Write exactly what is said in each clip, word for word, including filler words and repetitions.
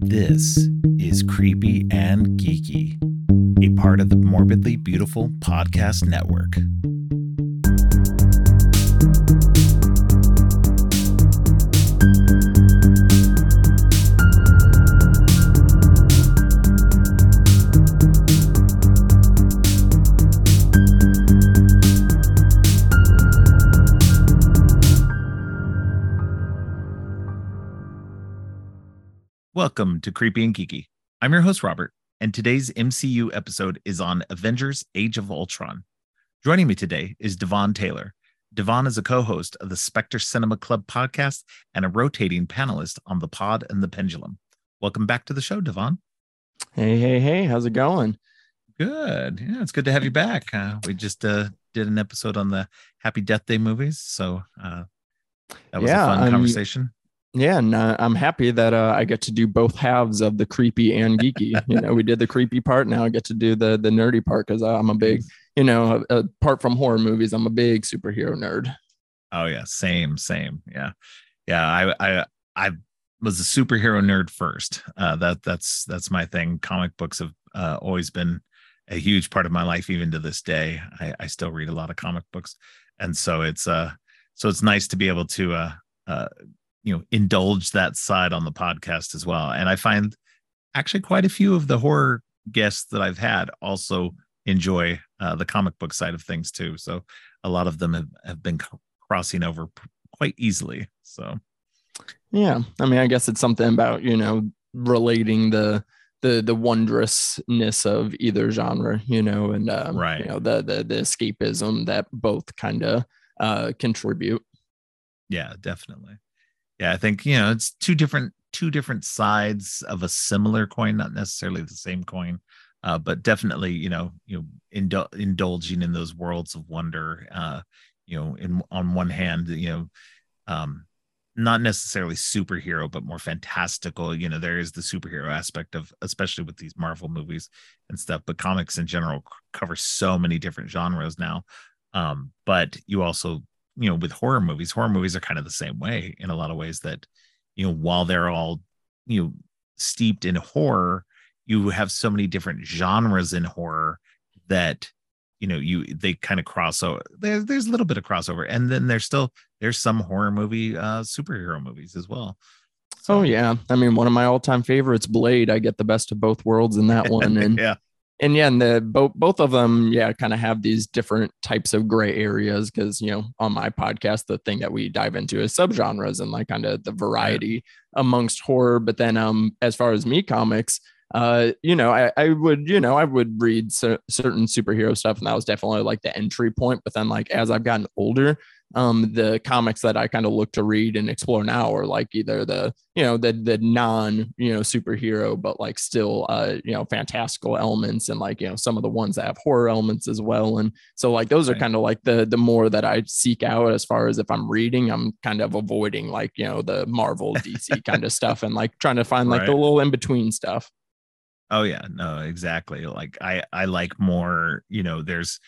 This is Creepy and Geeky, a part of the Morbidly Beautiful Podcast Network. Welcome to Creepy and Geeky. I'm your host, Robert, and today's M C U episode is on Avengers Age of Ultron. Joining me today is Devon Taylor. Devon is a co-host of the Spectre Cinema Club podcast and a rotating panelist on The Pod and the Pendulum. Welcome back to the show, Devon. Hey, hey, hey, how's it going? Good. Yeah, it's good to have you back. Uh, we just uh, did an episode on the Happy Death Day movies, so uh, that was yeah, a fun I'm, conversation. Yeah, and uh, I'm happy that uh, I get to do both halves of the creepy and geeky. You know, we did the creepy part, now I get to do the the nerdy part because I'm a big, you know, uh, apart from horror movies, I'm a big superhero nerd. Oh yeah, same, same. Yeah, yeah. I I I was a superhero nerd first. Uh, that that's that's my thing. Comic books have uh, always been a huge part of my life, even to this day. I, I still read a lot of comic books, and so it's uh so it's nice to be able to uh uh you know indulge that side on the podcast as well. And I find actually quite a few of the horror guests that I've had also enjoy uh, the comic book side of things too. So a lot of them have, have been crossing over quite easily. So yeah, I mean, I guess it's something about, you know, relating the the the wondrousness of either genre, you know, and um, right, you know, the the the escapism that both kind of uh, contribute. Yeah, definitely. Yeah, I think, you know, it's two different two different sides of a similar coin, not necessarily the same coin, uh, but definitely, you know, you know, indul- indulging in those worlds of wonder. Uh, you know, in on one hand, you know, um, not necessarily superhero, but more fantastical. You know, there is the superhero aspect of, especially with these Marvel movies and stuff. But comics in general cover so many different genres now. Um, but you also, you know, with horror movies, horror movies are kind of the same way in a lot of ways, that, you know, while they're all, you know, steeped in horror, you have so many different genres in horror that, you know, you, they kind of cross over. There's, there's a little bit of crossover. And then there's still, there's some horror movie, uh, superhero movies as well. So, oh yeah. I mean, one of my all time favorites, Blade, I get the best of both worlds in that one. And yeah. And yeah, and the both both of them, yeah, kind of have these different types of gray areas because, you know, on my podcast, the thing that we dive into is subgenres and like kind of the variety right. amongst horror. But then um, as far as me comics, uh, you know, I, I would, you know, I would read cer- certain superhero stuff, and that was definitely like the entry point. But then like as I've gotten older, um, the comics that I kind of look to read and explore now are like either the, you know, the the non, you know, superhero, but like still, uh, you know, fantastical elements, and like, you know, some of the ones that have horror elements as well. And so like those right. are kind of like the the more that I seek out as far as if I'm reading, I'm kind of avoiding like, you know, the Marvel D C kind of stuff and like trying to find like right. the little in between stuff. Oh yeah, no, exactly. Like I I like more, you know, there's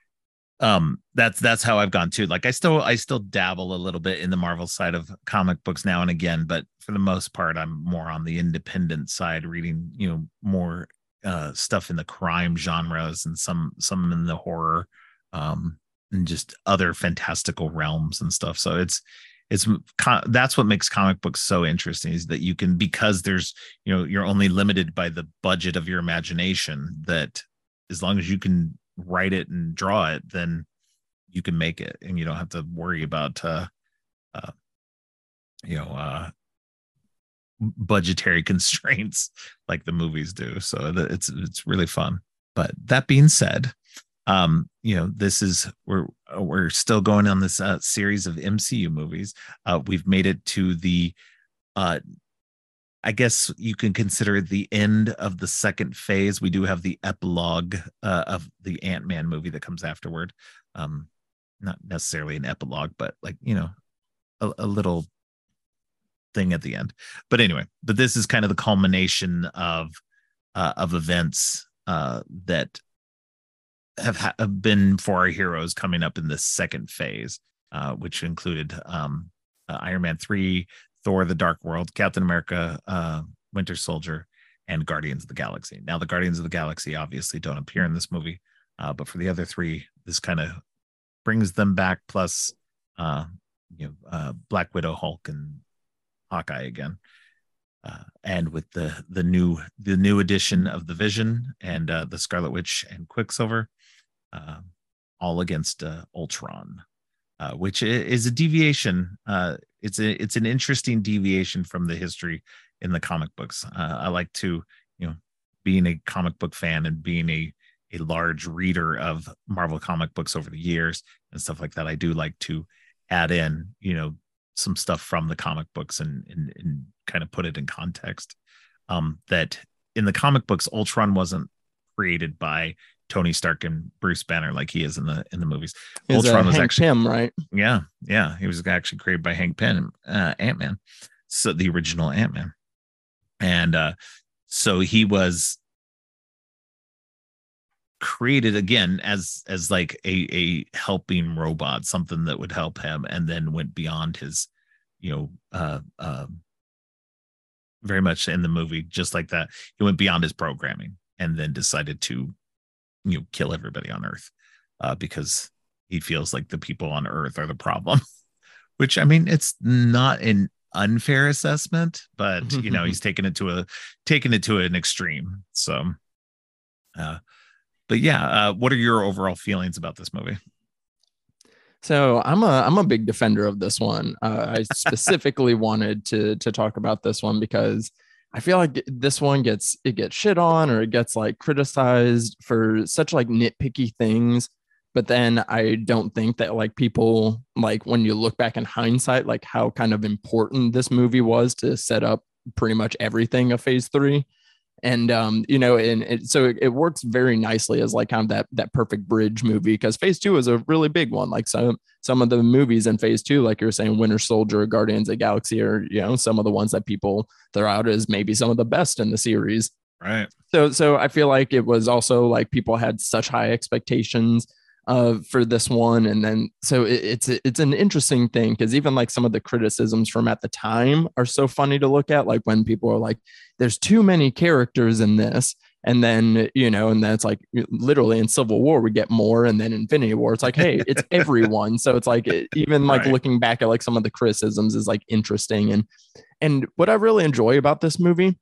um that's that's how I've gone too. Like I still I still dabble a little bit in the Marvel side of comic books now and again, but for the most part I'm more on the independent side, reading, you know, more uh stuff in the crime genres and some some in the horror, um and just other fantastical realms and stuff. So it's it's that's what makes comic books so interesting, is that you can, because there's, you know, you're only limited by the budget of your imagination, that as long as you can write it and draw it, then you can make it, and you don't have to worry about uh uh you know uh budgetary constraints like the movies do. So it's it's really fun. But that being said, um you know, this is we're we're still going on this uh, series of M C U movies. Uh we've made it to the uh I guess you can consider it the end of the second phase. We do have the epilogue uh, of the Ant-Man movie that comes afterward. Um, not necessarily an epilogue, but like, you know, a, a little thing at the end. But anyway, but this is kind of the culmination of uh, of events uh, that have, ha- have been for our heroes coming up in this second phase, uh, which included um, uh, Iron Man three, Thor: The Dark World, Captain America, uh, Winter Soldier, and Guardians of the Galaxy. Now, the Guardians of the Galaxy obviously don't appear in this movie, uh, but for the other three, this kind of brings them back. Plus, uh, you know, uh, Black Widow, Hulk, and Hawkeye again. Uh, and with the the new the new edition of the Vision and uh, the Scarlet Witch and Quicksilver, uh, all against uh, Ultron, uh, which is a deviation. Uh, it's a it's an interesting deviation from the history in the comic books. Uh, I like to, you know, being a comic book fan and being a a large reader of Marvel comic books over the years and stuff like that. I do like to add in, you know, some stuff from the comic books and and, and kind of put it in context. Um, that in the comic books, Ultron wasn't created by Tony Stark and Bruce Banner like he is in the in the movies. Is, Ultron uh, was Hank actually Pym, right? Yeah, yeah, he was actually created by Hank Pym, uh, Ant-Man, so the original Ant-Man, and uh, so he was created again as as like a a helping robot, something that would help him, and then went beyond his, you know, uh, uh, very much in the movie, just like that. He went beyond his programming and then decided to, you know, kill everybody on Earth uh, because he feels like the people on Earth are the problem. Which, I mean, it's not an unfair assessment, but you know, he's taken it to a taken it to an extreme. So, uh, but yeah, uh, what are your overall feelings about this movie? So I'm a I'm a big defender of this one. Uh, I specifically wanted to to talk about this one because I feel like this one gets it gets shit on, or it gets like criticized for such like nitpicky things. But then I don't think that like people, like when you look back in hindsight, like how kind of important this movie was to set up pretty much everything of phase three. And, um, you know, and it, so it, it works very nicely as like kind of that, that perfect bridge movie, because phase two is a really big one. Like some, some of the movies in phase two, like you're saying, Winter Soldier, Guardians of the Galaxy, are, you know, some of the ones that people throw out as maybe some of the best in the series. Right. So, so I feel like it was also like people had such high expectations uh, for this one. And then, so it, it's, it's an interesting thing, because even like some of the criticisms from at the time are so funny to look at. Like when people are like, there's too many characters in this. And then, you know, and then it's like literally in Civil War, we get more. And then Infinity War, it's like, hey, it's everyone. So it's like, even like right. looking back at like some of the criticisms is like interesting. And, and what I really enjoy about this movie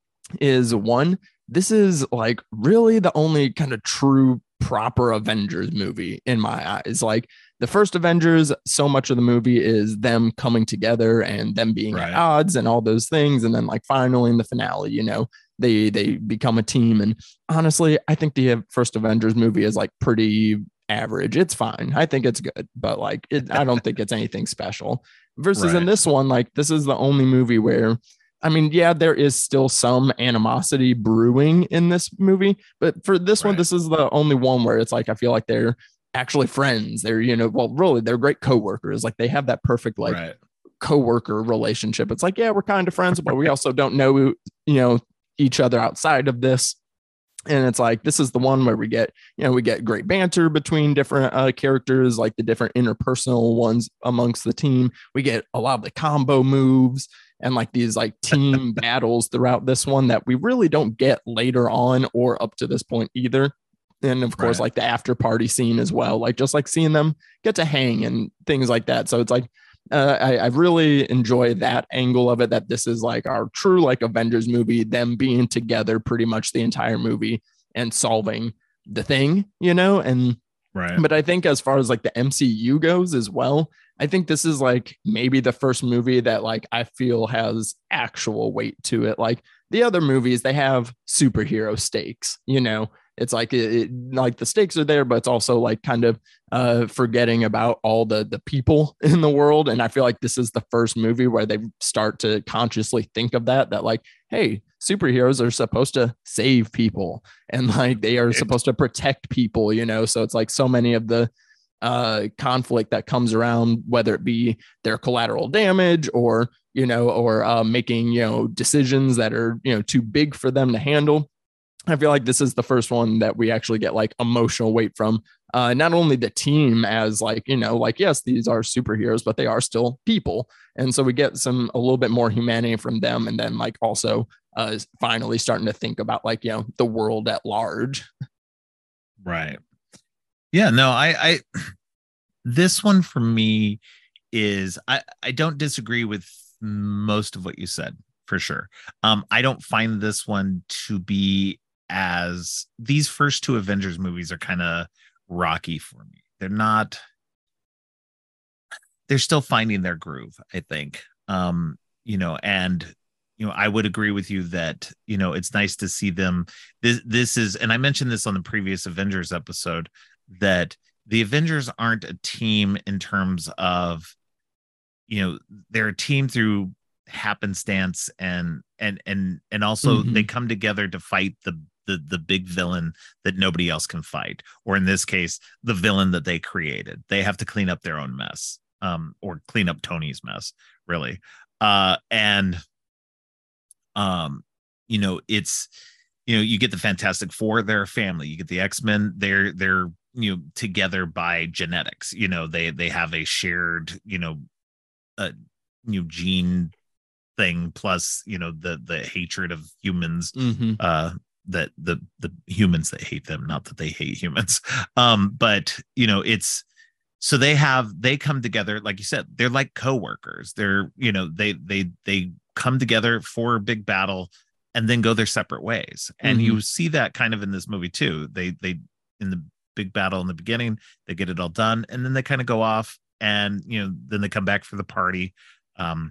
is, one, this is like really the only kind of true proper Avengers movie in my eyes. Like the first Avengers, so much of the movie is them coming together and them being right. at odds and all those things. And then like finally in the finale, you know, they, they become a team. And honestly, I think the first Avengers movie is like pretty average. It's fine. I think it's good, but like, it, I don't think it's anything special versus right. in this one. Like this is the only movie where, I mean, yeah, there is still some animosity brewing in this movie, but for this right. one, this is the only one where it's like, I feel like they're actually friends. They're, you know, well, really, they're great coworkers. Like they have that perfect, like right. coworker relationship. It's like, yeah, we're kind of friends, but we also don't know, you know, each other outside of this. And it's like, this is the one where we get, you know, we get great banter between different uh, characters, like the different interpersonal ones amongst the team. We get a lot of the combo moves and like these like team battles throughout this one that we really don't get later on or up to this point either. And of course, right. like the after party scene as well, like just like seeing them get to hang and things like that. So it's like, uh, I, I really enjoy that angle of it, that this is like our true like Avengers movie, them being together pretty much the entire movie and solving the thing, you know? And right. But I think as far as like the M C U goes as well, I think this is like maybe the first movie that like I feel has actual weight to it. Like the other movies, they have superhero stakes, you know, it's like it, it, like the stakes are there, but it's also like kind of uh, forgetting about all the the people in the world. And I feel like this is the first movie where they start to consciously think of that, that like, hey, superheroes are supposed to save people and like they are supposed to protect people, you know? So it's like so many of the uh, conflict that comes around, whether it be their collateral damage or, you know, or uh, making, you know, decisions that are, you know, too big for them to handle. I feel like this is the first one that we actually get like emotional weight from uh, not only the team as like, you know, like, yes, these are superheroes, but they are still people. And so we get some, a little bit more humanity from them. And then like also uh, finally starting to think about like, you know, the world at large. Right. Yeah, no, I, I, this one for me is, I, I don't disagree with most of what you said for sure. Um, I don't find this one to be as, these first two Avengers movies are kind of rocky for me. They're not, they're still finding their groove, I think. Um, you know, and you know, I would agree with you that, you know, it's nice to see them. This this is, and I mentioned this on the previous Avengers episode, that the Avengers aren't a team in terms of, you know, they're a team through happenstance and and and and also mm-hmm. they come together to fight the the the big villain that nobody else can fight, or in this case, the villain that they created. They have to clean up their own mess, um, or clean up Tony's mess, really. Uh, and um, you know, it's, you know, you get the Fantastic Four, they're a family. You get the X-Men, they're they're you know together by genetics. You know, they they have a shared, you know, uh, you know, gene thing, plus you know the the hatred of humans. Mm-hmm. Uh, that the the humans that hate them, not that they hate humans. Um, but you know, it's, so they have, they come together, like you said, they're like co-workers. They're, you know, they they they come together for a big battle and then go their separate ways. And mm-hmm. you see that kind of in this movie too. They they in the big battle in the beginning, they get it all done, and then they kind of go off, and you know, then they come back for the party. Um,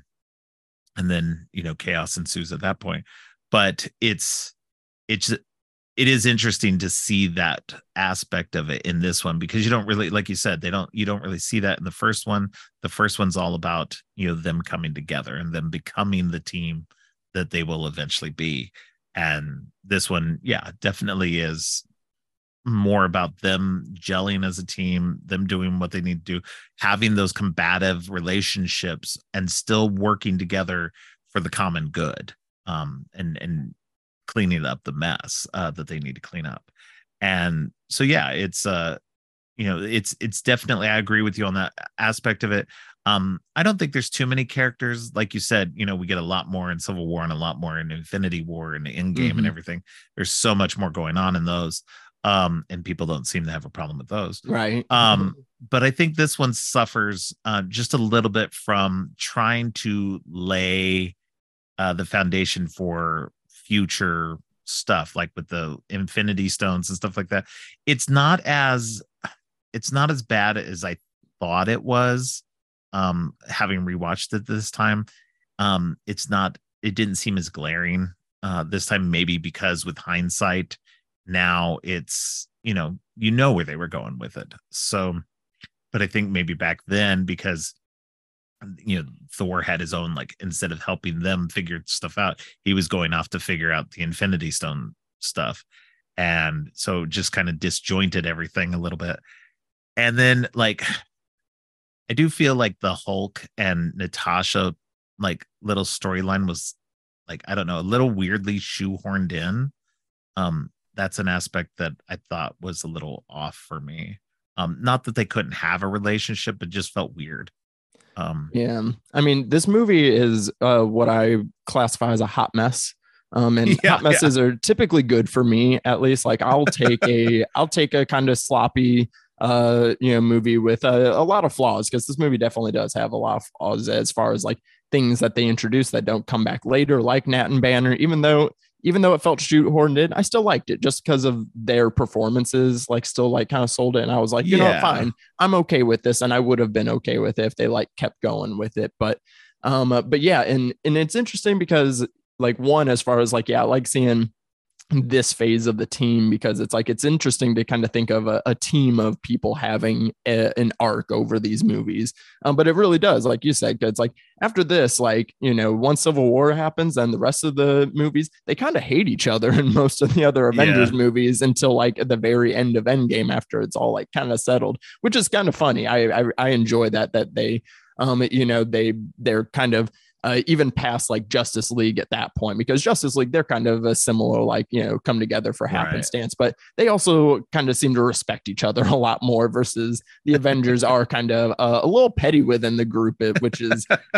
and then, you know, chaos ensues at that point. But it's it's it is interesting to see that aspect of it in this one, because you don't really, like you said, they don't you don't really see that in the first one. The first one's all about, you know, them coming together and them becoming the team that they will eventually be. And this one, yeah, definitely is more about them gelling as a team, them doing what they need to do, having those combative relationships and still working together for the common good, um, and and cleaning up the mess uh, that they need to clean up. And so, yeah, it's uh, you know, it's it's definitely, I agree with you on that aspect of it. Um, I don't think there's too many characters, like you said. You know, we get a lot more in Civil War and a lot more in Infinity War and Endgame mm-hmm. and everything. There's so much more going on in those. Um, and people don't seem to have a problem with those. Right. Um, but I think this one suffers uh, just a little bit from trying to lay uh, the foundation for future stuff, like with the Infinity Stones and stuff like that. It's not as, it's not as bad as I thought it was. Um, having rewatched it this time, um, it's not, it didn't seem as glaring uh, this time, maybe because with hindsight, now it's, you know, you know where they were going with it. So, but I think maybe back then, because, you know, Thor had his own, like, instead of helping them figure stuff out, he was going off to figure out the Infinity Stone stuff. And so just kind of disjointed everything a little bit. And then, like, I do feel like the Hulk and Natasha, like, little storyline was, like, I don't know, a little weirdly shoehorned in. Um, that's an aspect that I thought was a little off for me. Um, not that they couldn't have a relationship, but just felt weird. Um, yeah, I mean, this movie is uh, what I classify as a hot mess. Um, and yeah, hot messes yeah. are typically good for me, at least. Like, I'll take a, I'll take a kind of sloppy, uh, you know, movie with a, a lot of flaws, because this movie definitely does have a lot of flaws as far as like things that they introduce that don't come back later, like Nat and Banner. Even though, even though it felt shoehorned in, I still liked it just because of their performances. Like, still like kind of sold it, and I was like, you yeah. know what, fine, I'm okay with this, and I would have been okay with it if they like kept going with it. But, um, uh, but yeah, and and it's interesting because, like, one, as far as like, yeah, I like seeing this phase of the team, because it's like, it's interesting to kind of think of a, a team of people having a, an arc over these movies. Um, but it really does, like you said, it's like after this, like, you know, once Civil War happens and the rest of the movies, they kind of hate each other in most of the other Avengers yeah. movies until like at the very end of Endgame, after it's all like kind of settled, which is kind of funny. I, I, I enjoy that, that they, um, you know, they, they're kind of, Uh, even past like Justice League at that point, because Justice League, they're kind of a similar, like, you know, come together for happenstance, right. but they also kind of seem to respect each other a lot more, versus the Avengers are kind of uh, a little petty within the group, which is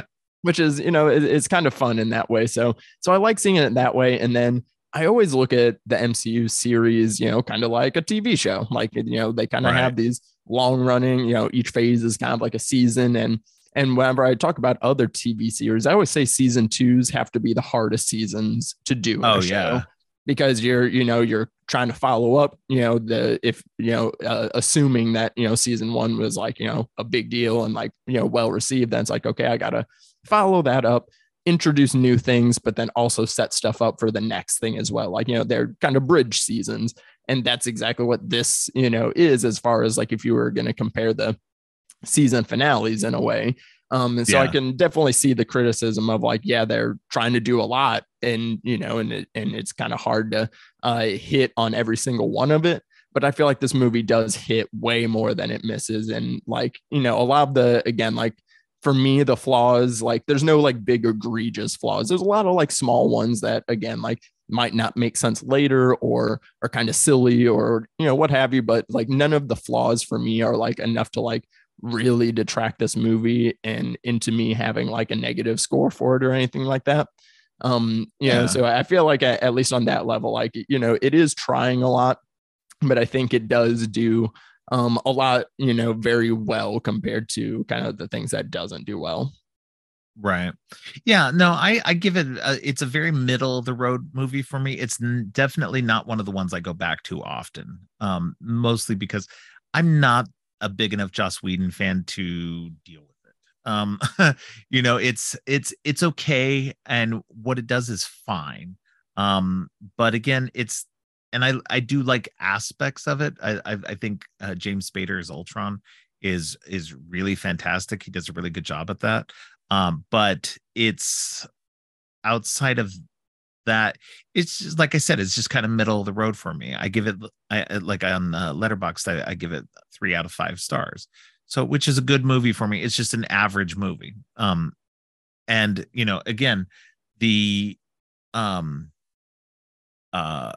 which is, you know, it, it's kind of fun in that way. So, so I like seeing it that way. And then I always look at the M C U series, you know, kind of like a T V show. Like, you know, they kind of Right. have these long running, you know, each phase is kind of like a season. And, and whenever I talk about other T V series, I always say season twos have to be the hardest seasons to do in Oh a show. yeah. Because you're, you know, you're trying to follow up, you know, the, if, you know, uh, assuming that, you know, season one was like, you know, a big deal and like, you know, well received, then it's like, okay, I got to follow that up, introduce new things, but then also set stuff up for the next thing as well. Like, you know, they're kind of bridge seasons. And that's exactly what this, you know, is, as far as like, if you were going to compare the season finales in a way. Um, and so yeah. I can definitely see the criticism of like, yeah, they're trying to do a lot, and, you know, and, it, and it's kind of hard to uh, hit on every single one of it. But I feel like this movie does hit way more than it misses. And like, you know, a lot of the, again, like for me, the flaws, like there's no like big egregious flaws. There's a lot of like small ones that, again, like might not make sense later or are kind of silly or, you know, what have you. But like none of the flaws for me are like enough to like really detract this movie and into me having like a negative score for it or anything like that. Um, you yeah. know, so I feel like at, at least on that level, like, you know, it is trying a lot, but I think it does do um, a lot, you know, very well compared to kind of the things that doesn't do well. Right. Yeah, no, I, I give it, a, it's a very middle of the road movie for me. It's n- definitely not one of the ones I go back to often, um, mostly because I'm not a big enough Joss Whedon fan to deal with it. Um, you know, it's, it's, it's okay. And what it does is fine. Um, but again, it's, and I, I do like aspects of it. I, I, I think uh, James Spader's Ultron is, is really fantastic. He does a really good job at that. Um, but it's outside of that, it's just, like I said, it's just kind of middle of the road for me. I give it, I like on uh, Letterboxd, I, I give it three out of five stars. So, which is a good movie for me. It's just an average movie. Um, and you know, again, the, um, uh,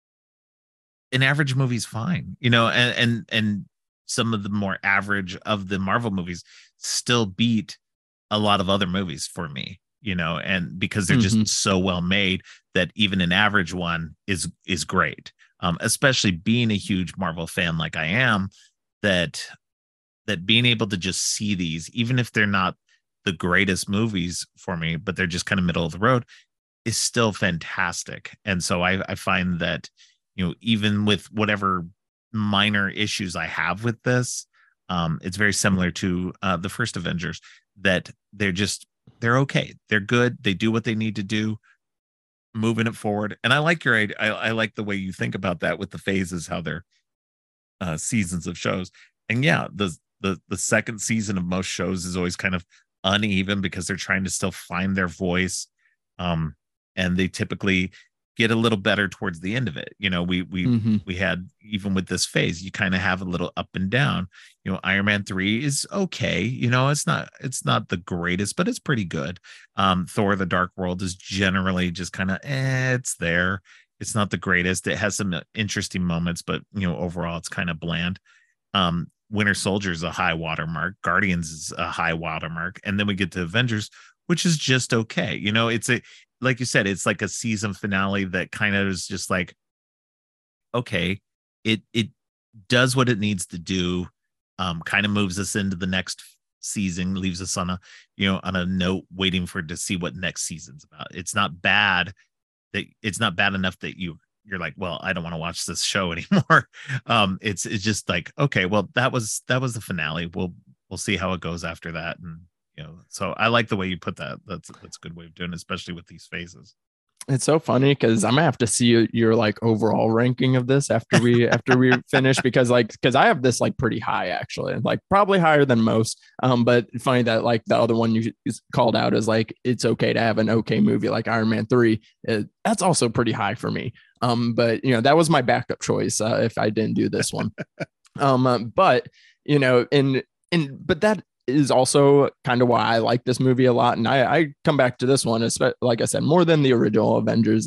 an average movie is fine, you know, and and and some of the more average of the Marvel movies still beat a lot of other movies for me, you know, and because they're mm-hmm. just so well made that even an average one is is great. Um, especially being a huge Marvel fan like I am, that that being able to just see these, even if they're not the greatest movies for me, but they're just kind of middle of the road, is still fantastic. And so I, I find that, you know, even with whatever minor issues I have with this, um, it's very similar to uh, the first Avengers, that they're just, they're okay. They're good. They do what they need to do, moving it forward. And I like your, I, I like the way you think about that with the phases, how they're uh, seasons of shows. And yeah, the, the, the second season of most shows is always kind of uneven because they're trying to still find their voice. Um, and they typically get a little better towards the end of it. You know, we we mm-hmm. we had, even with this phase, you kind of have a little up and down. You know, Iron Man three is okay. You know, it's not it's not the greatest, but it's pretty good. Um, Thor: The Dark World is generally just kind of eh, it's there. It's not the greatest. It has some interesting moments, but you know, overall, it's kind of bland. Um, Winter Soldier is a high watermark. Guardians is a high watermark, and then we get to Avengers, which is just okay. You know, it's a, like you said, it's like a season finale that kind of is just like, okay, it it does what it needs to do, um, kind of moves us into the next season, leaves us on a, you know, on a note waiting for to see what next season's about. It's not bad that it's not bad enough that you you're like, well, I don't want to watch this show anymore. Um, it's it's just like, okay, well, that was that was the finale. We'll we'll see how it goes after that. And you know, so I like the way you put that. That's that's a good way of doing it, especially with these phases. It's so funny because I'm gonna have to see your like overall ranking of this after we after we finish, because like because I have this like pretty high actually, like probably higher than most. Um, but funny that like the other one you called out is like it's okay to have an okay movie like Iron Man three. It, that's also pretty high for me. Um, but you know that was my backup choice uh, if I didn't do this one. um, uh, but you know, and and but that is also kind of why I like this movie a lot. And I, I come back to this one, especially, like I said, more than the original Avengers. And,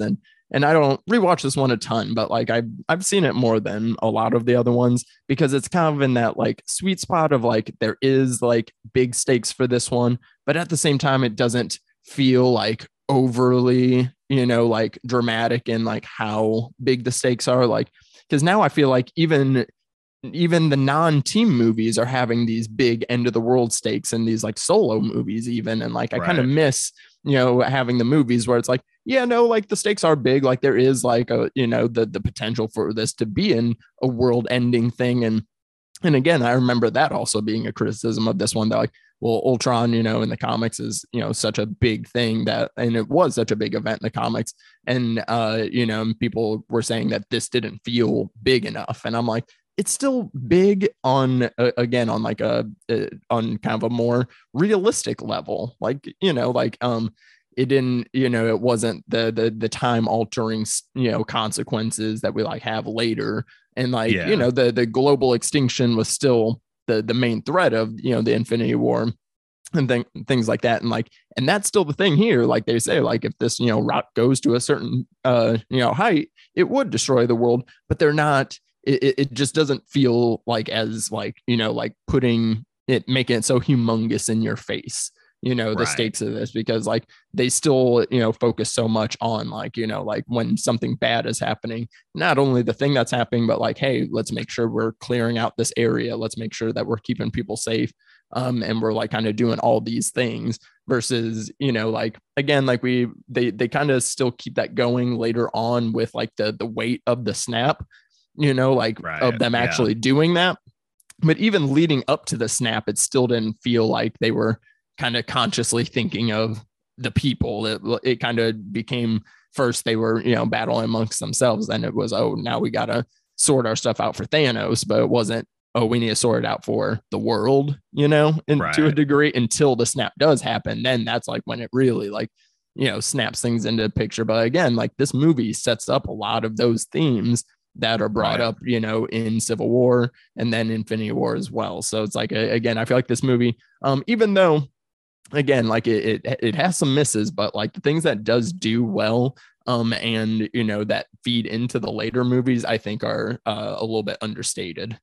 and I don't rewatch this one a ton, but like I've I've seen it more than a lot of the other ones because it's kind of in that like sweet spot of like there is like big stakes for this one, but at the same time it doesn't feel like overly, you know, like dramatic in like how big the stakes are. Like, because now I feel like even even the non-team movies are having these big end of the world stakes and these like solo movies even. And like, I right. kind of miss, you know, having the movies where it's like, yeah, no, like the stakes are big. Like there is like a, you know, the, the potential for this to be in a world ending thing. And, and again, I remember that also being a criticism of this one that like, well, Ultron, you know, in the comics is, you know, such a big thing that, and it was such a big event in the comics. And, uh, you know, people were saying that this didn't feel big enough. And I'm like, it's still big on, uh, again, on like a, uh, on kind of a more realistic level. Like, you know, like, um, it didn't, you know, it wasn't the, the, the time altering, you know, consequences that we like have later. And like, yeah. you know, the, the global extinction was still the, the main threat of, you know, the Infinity War and th- things like that. And like, and that's still the thing here. Like they say, like if this, you know, rock goes to a certain, uh, you know, height, it would destroy the world, but they're not, it, it just doesn't feel like as like, you know, like putting it, making it so humongous in your face, you know, the right. stakes of this, because like they still, you know, focus so much on like, you know, like when something bad is happening, not only the thing that's happening, but like, hey, let's make sure we're clearing out this area. Let's make sure that we're keeping people safe. Um, and we're like kind of doing all these things versus, you know, like, again, like we, they, they kind of still keep that going later on with like the, the weight of the snap, you know, like right. of them yeah. actually doing that. But even leading up to the snap, it still didn't feel like they were kind of consciously thinking of the people. It, it kind of became first they were, you know, battling amongst themselves. Then it was, oh, now we got to sort our stuff out for Thanos, but it wasn't, oh, we need to sort it out for the world, you know, and right. to a degree until the snap does happen. Then that's like when it really like, you know, snaps things into picture. But again, like this movie sets up a lot of those themes that are brought right. up, you know, in Civil War and then Infinity War as well. So it's like, again, I feel like this movie, um, even though, again, like it, it, it has some misses, but like the things that does do well, um, and, you know, that feed into the later movies, I think are uh, a little bit understated.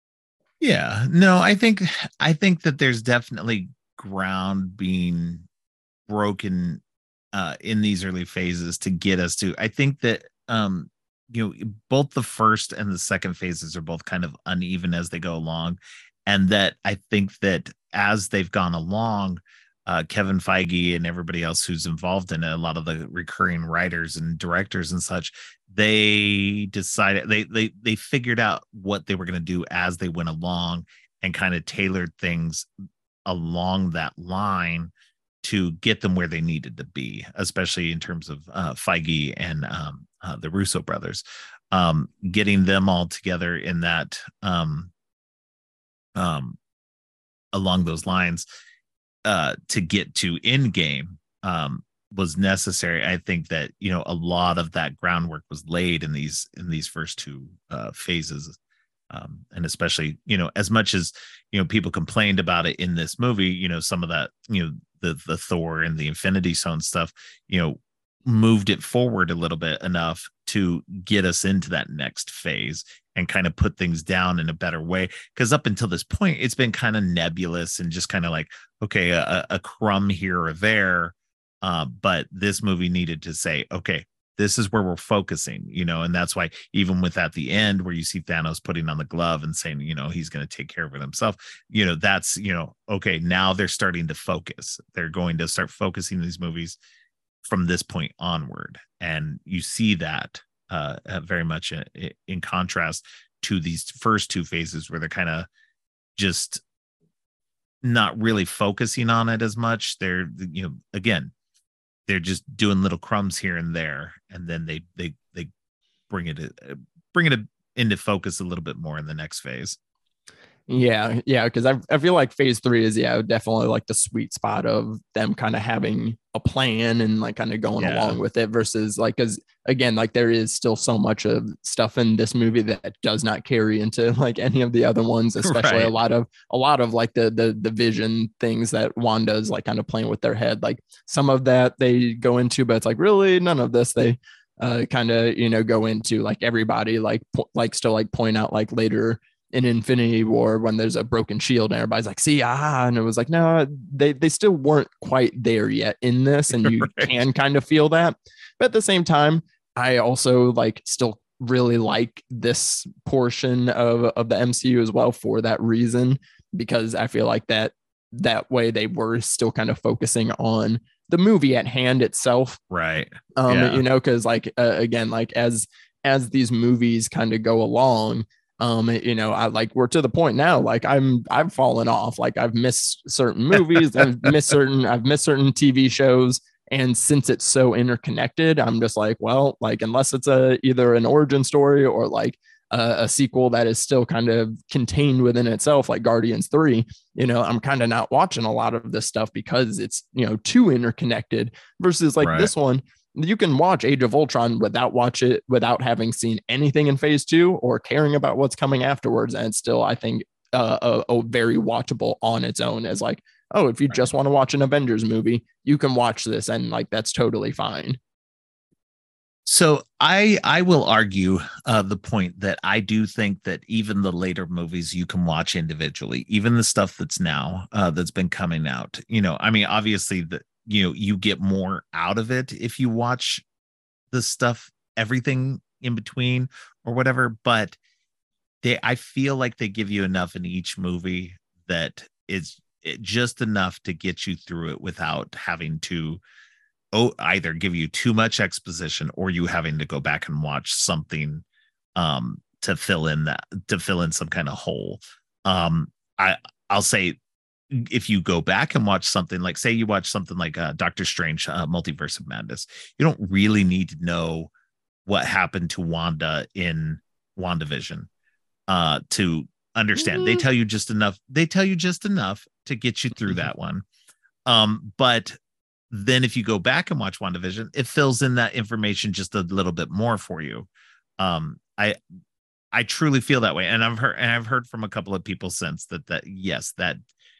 Yeah, no, I think, I think that there's definitely ground being broken uh, in these early phases to get us to, I think that, um, you know, both the first and the second phases are both kind of uneven as they go along. And that I think that as they've gone along, uh, Kevin Feige and everybody else who's involved in it, a lot of the recurring writers and directors and such, they decided they they they figured out what they were going to do as they went along and kind of tailored things along that line to get them where they needed to be, especially in terms of uh, Feige and um, uh, the Russo brothers, um, getting them all together in that um, um, along those lines uh, to get to Endgame um, was necessary. I think that, you know, a lot of that groundwork was laid in these in these first two uh, phases. Um, and especially, you know, as much as, you know, people complained about it in this movie, you know, some of that, you know, the the Thor and the Infinity Stone stuff, you know, moved it forward a little bit enough to get us into that next phase and kind of put things down in a better way. Because up until this point, it's been kind of nebulous and just kind of like, okay, a, a crumb here or there. Uh, but this movie needed to say, okay, this is where we're focusing, you know, and that's why even with at the end where you see Thanos putting on the glove and saying, you know, he's going to take care of it himself, you know, that's, you know, okay, now they're starting to focus. They're going to start focusing these movies from this point onward. And you see that uh, very much in, in contrast to these first two phases where they're kind of just not really focusing on it as much. They're, you know, again, they're just doing little crumbs here and there, and then they they they bring it bring it into focus a little bit more in the next phase. Yeah, yeah, because I I feel like phase three is yeah definitely like the sweet spot of them kind of having a plan and like kind of going yeah. along with it versus like, because again, like there is still so much of stuff in this movie that does not carry into like any of the other ones, especially right. a lot of a lot of like the the the vision things that Wanda's like kind of playing with their head. Like some of that they go into, but it's like really none of this they uh, kind of, you know, go into like everybody like po- likes to like point out like later in Infinity War when there's a broken shield and everybody's like, see, ah, and it was like, no, they, they still weren't quite there yet in this. And you Right. can kind of feel that. But at the same time, I also like still really like this portion of, of the M C U as well for that reason, because I feel like that that way they were still kind of focusing on the movie at hand itself. Right. Um, Yeah. you know, because like uh, again, like as as these movies kind of go along, um, you know, I like we're to the point now, like I'm I've fallen off. Like I've missed certain movies, I've missed certain, I've missed certain T V shows. And since it's so interconnected, I'm just like, well, like unless it's a either an origin story or like a, a sequel that is still kind of contained within itself, like Guardians three, you know, I'm kind of not watching a lot of this stuff because it's, you know, too interconnected versus like Right. this one. You can watch Age of Ultron without watch it without having seen anything in phase two or caring about what's coming afterwards. And it's still, I think, uh, a, a very watchable on its own as like, oh, if you Right. just want to watch an Avengers movie, you can watch this and like that's totally fine. So I I will argue uh, the point that I do think that even the later movies you can watch individually, even the stuff that's now uh, that's been coming out. You know, I mean, obviously the you know you get more out of it if you watch the stuff, everything in between or whatever. But they, I feel like they give you enough in each movie that is it just enough to get you through it without having to oh, either give you too much exposition or you having to go back and watch something um, to fill in that to fill in some kind of hole. Um, I I'll say if you go back and watch something like, say you watch something like uh, Doctor Strange, uh, Multiverse of Madness, you don't really need to know what happened to Wanda in WandaVision uh, to understand. Mm-hmm. They tell you just enough. They tell you just enough to get you through mm-hmm. that one. Um, but then if you go back and watch WandaVision, it fills in that information just a little bit more for you. Um, I I truly feel that way. And I've heard and I've heard from a couple of people since that that yes, that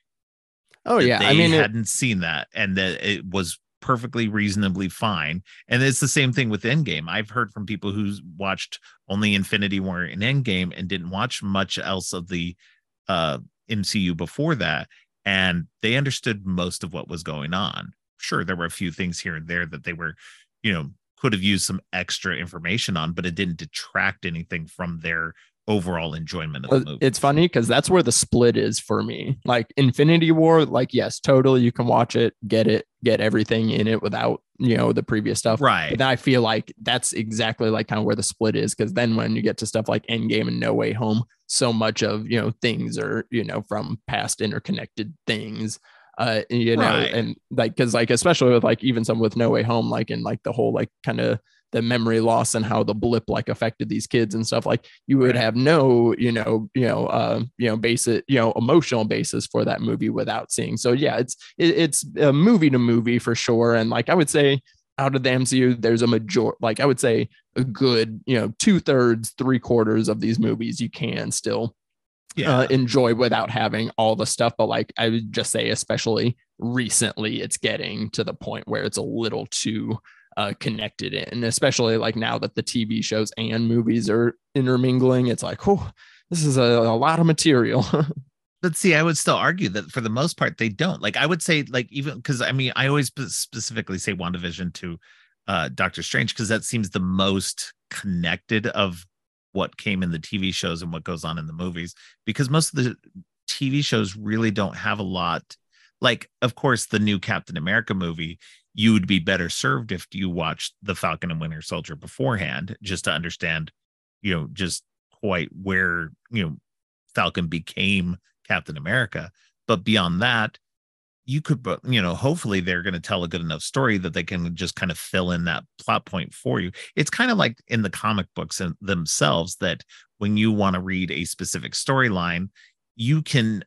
oh that yeah, they I mean hadn't it, seen that and that it was perfectly reasonably fine. And it's the same thing with Endgame. I've heard from people who's watched only Infinity War and Endgame and didn't watch much else of the uh, M C U before that, and they understood most of what was going on. Sure, there were a few things here and there that they were, you know, could have used some extra information on, but it didn't detract anything from their overall enjoyment of the movie. It's funny because that's where the split is for me. Like Infinity War, like, yes, totally, you can watch it, get it, get everything in it without, you know, the previous stuff. Right. But then I feel like that's exactly like kind of where the split is, because then when you get to stuff like Endgame and No Way Home, so much of, you know, things are, you know, from past interconnected things. Uh, you know, right. And like, cause like, especially with like even some with No Way Home, like in like the whole, like kind of the memory loss and how the blip like affected these kids and stuff, like you would right. have no, you know, you know, uh, you know, basic, you know, emotional basis for that movie without seeing. So yeah, it's, it, it's a movie to movie for sure. And like, I would say out of the M C U, there's a major, like I would say a good, you know, two thirds, three quarters of these movies you can still yeah. uh, enjoy without having all the stuff. But like, I would just say, especially recently, it's getting to the point where it's a little too uh, connected in, especially like now that the T V shows and movies are intermingling. It's like, oh, this is a, a lot of material. But see, I would still argue that for the most part, they don't. Like, I would say, like, even because I mean, I always specifically say WandaVision to uh, Doctor Strange because that seems the most connected of what came in the T V shows and what goes on in the movies, because most of the T V shows really don't have a lot. Like, of course, the new Captain America movie, you would be better served if you watched the Falcon and Winter Soldier beforehand, just to understand, you know, just quite where, you know, Falcon became Captain America. But beyond that, you could, you know, hopefully they're going to tell a good enough story that they can just kind of fill in that plot point for you. It's kind of like in the comic books themselves that when you want to read a specific storyline, you can,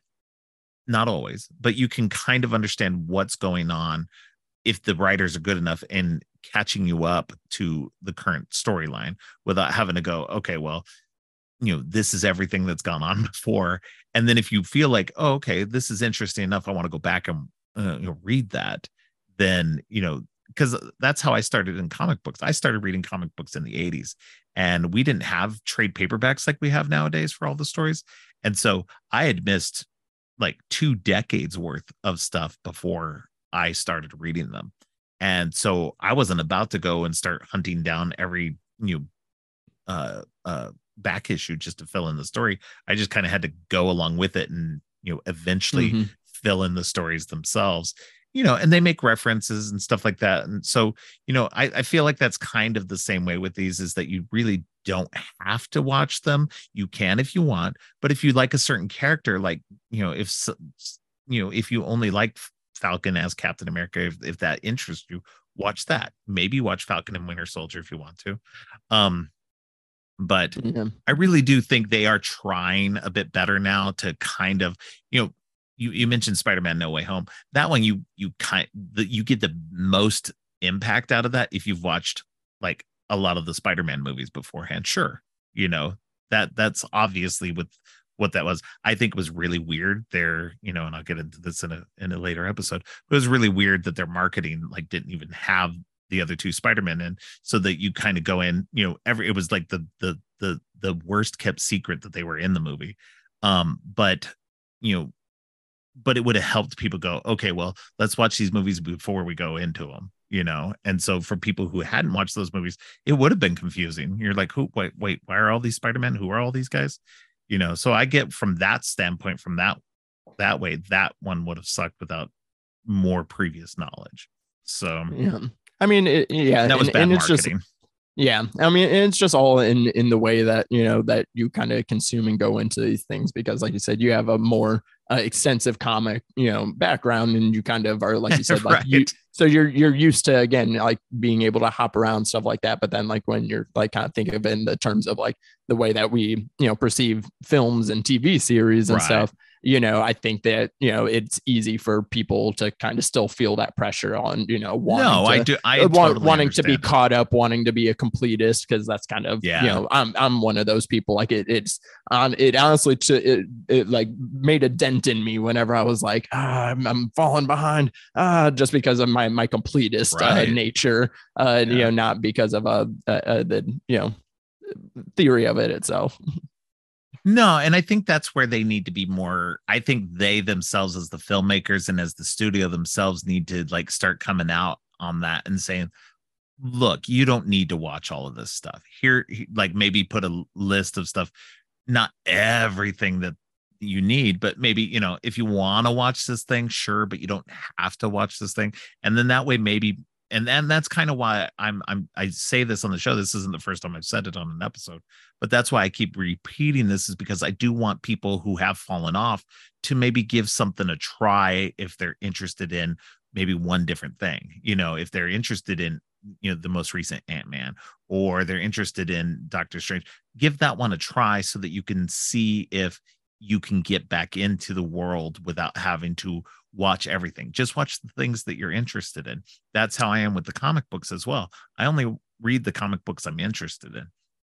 not always, but you can kind of understand what's going on if the writers are good enough in catching you up to the current storyline without having to go, okay, well, you know, this is everything that's gone on before. And then if you feel like, oh, okay, this is interesting enough, I want to go back and uh, you know, read that, then, you know, because that's how I started in comic books. I started reading comic books in the eighties, and we didn't have trade paperbacks like we have nowadays for all the stories. And so I had missed like two decades worth of stuff before I started reading them. And so I wasn't about to go and start hunting down every you know uh uh back issue just to fill in the story. I just kind of had to go along with it and you know eventually mm-hmm. fill in the stories themselves, you know, and they make references and stuff like that. And so, you know, I, I feel like that's kind of the same way with these, is that you really don't have to watch them. You can if you want, but if you like a certain character, like, you know, if, you know, if you only like Falcon as Captain America, if, if that interests you, watch that. Maybe watch Falcon and Winter Soldier if you want to. Um, but yeah. I really do think they are trying a bit better now to kind of, you know, you, you mentioned Spider-Man No Way Home. That one, you you kind the, you get the most impact out of that if you've watched like a lot of the Spider-Man movies beforehand. Sure, you know, that that's obviously with what that was. I think it was really weird there, you know, and I'll get into this in a in a later episode. But it was really weird that their marketing like didn't even have the other two Spider-Men in, so that you kind of go in, you know, every it was like the the the the worst kept secret that they were in the movie. Um, but you know, but it would have helped people go, okay, well, let's watch these movies before we go into them, you know? And so for people who hadn't watched those movies, it would have been confusing. You're like, who, wait, wait, why are all these Spider-Men? Who are all these guys? You know? So I get from that standpoint, from that, that way, that one would have sucked without more previous knowledge. So, yeah, I mean, it, yeah, that was and, bad and marketing. It's just, yeah, I mean, it's just all in in the way that, you know, that you kind of consume and go into these things, because like you said, you have a more uh, extensive comic, you know, background, and you kind of are, like you said, like right. you, so you're you're used to, again, like being able to hop around, stuff like that. But then like when you're like kind of think of it in the terms of like the way that we, you know, perceive films and T V series and right. stuff, you know, I think that, you know, it's easy for people to kind of still feel that pressure on, you know, wanting no, to, I do, I want, totally wanting to be it. caught up, wanting to be a completist, because that's kind of, yeah. you know, I'm I'm one of those people. Like it, it's on um, it honestly to it, it like made a dent in me whenever I was like, ah, I'm, I'm falling behind, ah, just because of my my completist right. uh, nature, uh, yeah. you know, not because of uh, uh, uh the you know theory of it itself. No, and I think that's where they need to be more. I think they themselves, as the filmmakers and as the studio themselves, need to like start coming out on that and saying, look, you don't need to watch all of this stuff here. Like maybe put a list of stuff, not everything that you need, but maybe, you know, if you want to watch this thing, sure, but you don't have to watch this thing. And then that way, maybe, and then that's kind of why I'm, I'm, I say this on the show. This isn't the first time I've said it on an episode, but that's why I keep repeating this, is because I do want people who have fallen off to maybe give something a try if they're interested in maybe one different thing. You know, if they're interested in, you know, the most recent Ant-Man, or they're interested in Doctor Strange, give that one a try so that you can see if you can get back into the world without having to watch everything. Just watch the things that you're interested in. That's how I am with the comic books as well. I only read the comic books I'm interested in.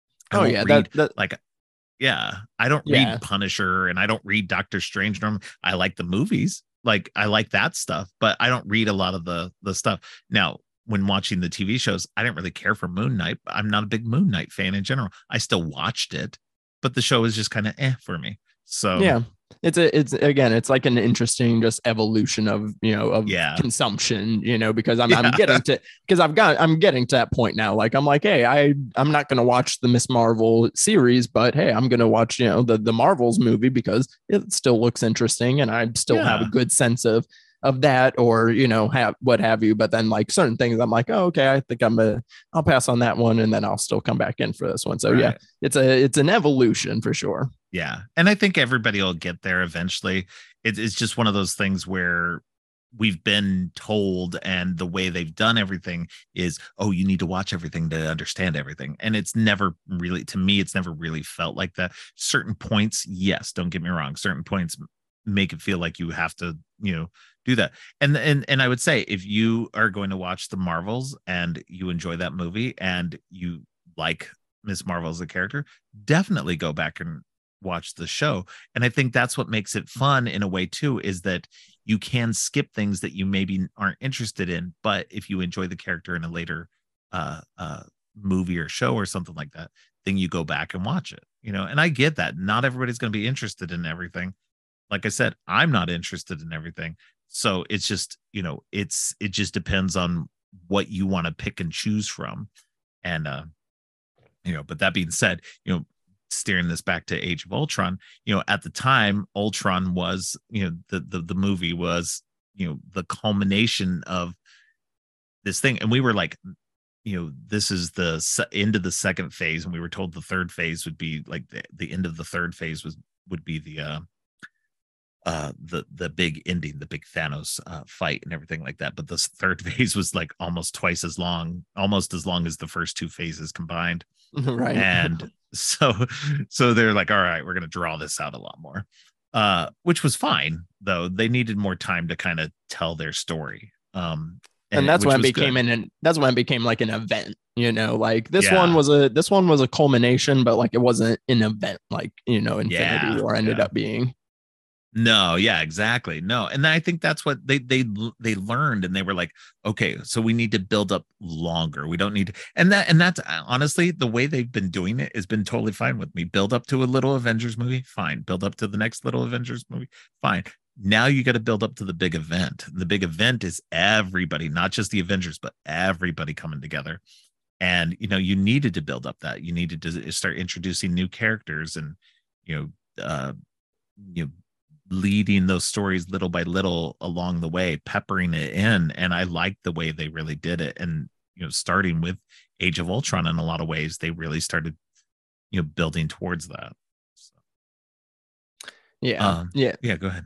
I oh yeah, read, that, that like yeah, I don't yeah. read Punisher and I don't read Doctor Strange. Normally, I like the movies, like I like that stuff, but I don't read a lot of the the stuff. Now, when watching the T V shows, I didn't really care for Moon Knight. I'm not a big Moon Knight fan in general. I still watched it, but the show is just kind of eh for me. So yeah, it's a, it's again, it's like an interesting just evolution of, you know, of yeah. consumption, you know, because I'm, yeah. I'm getting to, because I've got, I'm getting to that point now. Like, I'm like, hey, I, I'm not going to watch the Miss Marvel series, but hey, I'm going to watch, you know, the, the Marvels movie because it still looks interesting. And I still yeah. have a good sense of, of that, or, you know, have what have you. But then like certain things, I'm like, oh, okay, I think I'm a, I'll pass on that one. And then I'll still come back in for this one. So right. yeah, it's a, it's an evolution for sure. Yeah. And I think everybody will get there eventually. It, it's just one of those things where we've been told, and the way they've done everything is, oh, you need to watch everything to understand everything. And it's never really, to me, it's never really felt like that. Certain points, yes, don't get me wrong. Certain points make it feel like you have to, you know, do that. And and and I would say, if you are going to watch the Marvels and you enjoy that movie and you like Miss Marvel as a character, definitely go back and watch the show. And I think that's what makes it fun in a way too, is that you can skip things that you maybe aren't interested in, but if you enjoy the character in a later uh uh movie or show or something like that, then you go back and watch it, you know. And I get that not everybody's going to be interested in everything. Like I said, I'm not interested in everything. So it's just, you know, it's it just depends on what you want to pick and choose from. And uh you know, but that being said, you know, steering this back to Age of Ultron, you know, at the time, Ultron was, you know, the the the movie was, you know, the culmination of this thing. And we were like, you know, this is the se- end of the second phase, and we were told the third phase would be like the, the end of the third phase was would be the uh uh the the big ending, the big Thanos uh fight and everything like that. But this third phase was like almost twice as long, almost as long as the first two phases combined. Right. And so so they're like, all right, we're gonna draw this out a lot more. Uh, which was fine, though. They needed more time to kind of tell their story. Um and, and that's which when it was became good. an, an that's when it became like an event, you know, like this one Yeah. was a this one was a culmination, but like it wasn't an event like, you know, Infinity Yeah. War ended Yeah. up being. No, yeah, exactly. No, and I think that's what they they they learned, and they were like, okay, so we need to build up longer. We don't need to, and that and that's uh, honestly the way they've been doing it has been totally fine with me. Build up to a little Avengers movie, fine. Build up to the next little Avengers movie, fine. Now you got to build up to the big event. The big event is everybody, not just the Avengers, but everybody coming together. And you know, you needed to build up that. You needed to start introducing new characters, and you know, uh, you know leading those stories little by little along the way, peppering it in. And I liked the way they really did it. And, you know, starting with Age of Ultron, in a lot of ways, they really started, you know, building towards that. So, Yeah. um, Yeah. yeah, go ahead.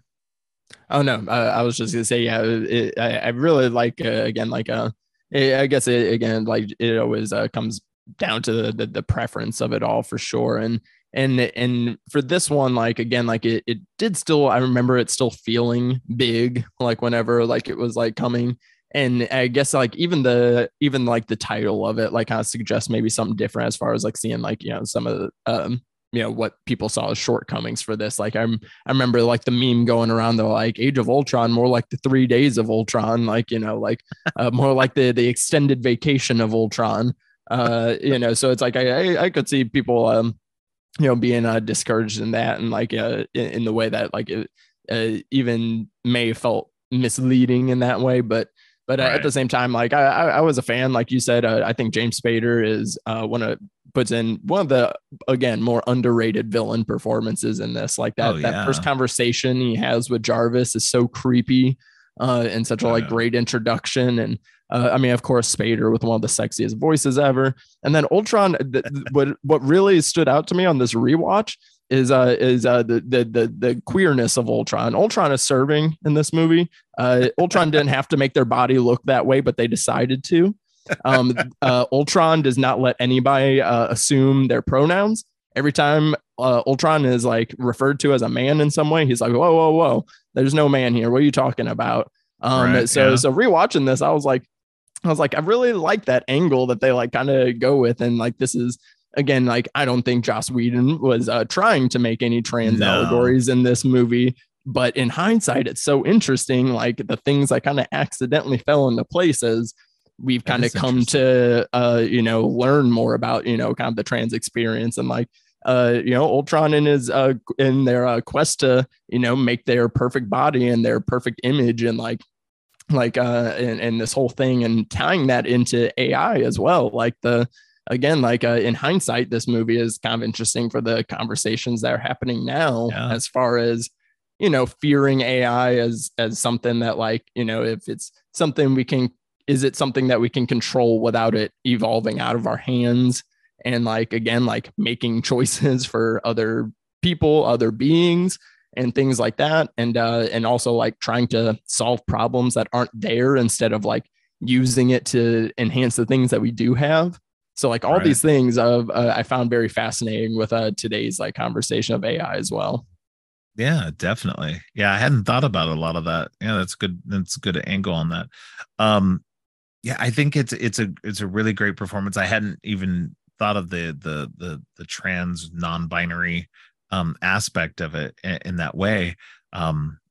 Oh no, I, I was just gonna say, yeah, it, I, I really like uh, again, like uh, it, I guess it, again, like it always uh, comes down to the, the the preference of it all for sure, and and and for this one, like again, like it it did still, I remember it still feeling big, like whenever like it was like coming, and I guess like even the even like the title of it like kind of suggests maybe something different as far as like seeing like, you know, some of the um you know what people saw as shortcomings for this. Like I'm I remember like the meme going around though, like Age of Ultron, more like the three days of Ultron, like, you know, like uh, more like the the extended vacation of Ultron. Uh, you know, so it's like I I, I could see people um you know being uh, discouraged in that, and like uh in, in the way that like it uh, even may have felt misleading in that way, but but uh, at Right. the same time, like I, I I was a fan, like you said. uh, I think James Spader is uh one of puts in one of the, again, more underrated villain performances in this. Like Oh, that that first yeah. conversation he has with Jarvis is so creepy, uh and such a Oh, like yeah. great introduction. And uh, I mean, of course, Spader with one of the sexiest voices ever. And then Ultron, th- what what really stood out to me on this rewatch is uh is uh the the the, the queerness of Ultron. Ultron is serving in this movie. Uh, Ultron didn't have to make their body look that way, but they decided to. Um, uh, Ultron does not let anybody uh, assume their pronouns. Every time uh, Ultron is like referred to as a man in some way, he's like, "Whoa, whoa, whoa! There's no man here. What are you talking about?" Um, Right. so Yeah. so rewatching this, I was like, I was like, I really like that angle that they like kind of go with, and like this is again, like I don't think Joss Whedon was uh, trying to make any trans No. allegories in this movie. But in hindsight, it's so interesting, like the things that kind of accidentally fell into places. We've That kind of is come interesting. to, uh, you know, learn more about, you know, kind of the trans experience, and like, uh, you know, Ultron in his, uh, in their uh, quest to, you know, make their perfect body and their perfect image, and like, like, uh, and, and this whole thing, and tying that into A I as well. Like the, again, like uh, in hindsight, this movie is kind of interesting for the conversations that are happening now, Yeah. as far as, you know, fearing A I as as something that, like, you know, if it's something we can, is it something that we can control without it evolving out of our hands, and like again, like making choices for other people, other beings, and things like that, and uh and also like trying to solve problems that aren't there, instead of like using it to enhance the things that we do have. So like all Right. these things of uh, I found very fascinating with uh today's like conversation of A I as well. Yeah, definitely. Yeah, I hadn't thought about a lot of that. Yeah, that's good. That's a good angle on that. Um, yeah, I think it's it's a it's a really great performance. I hadn't even thought of the the the the trans non-binary um aspect of it in, in that way. Um,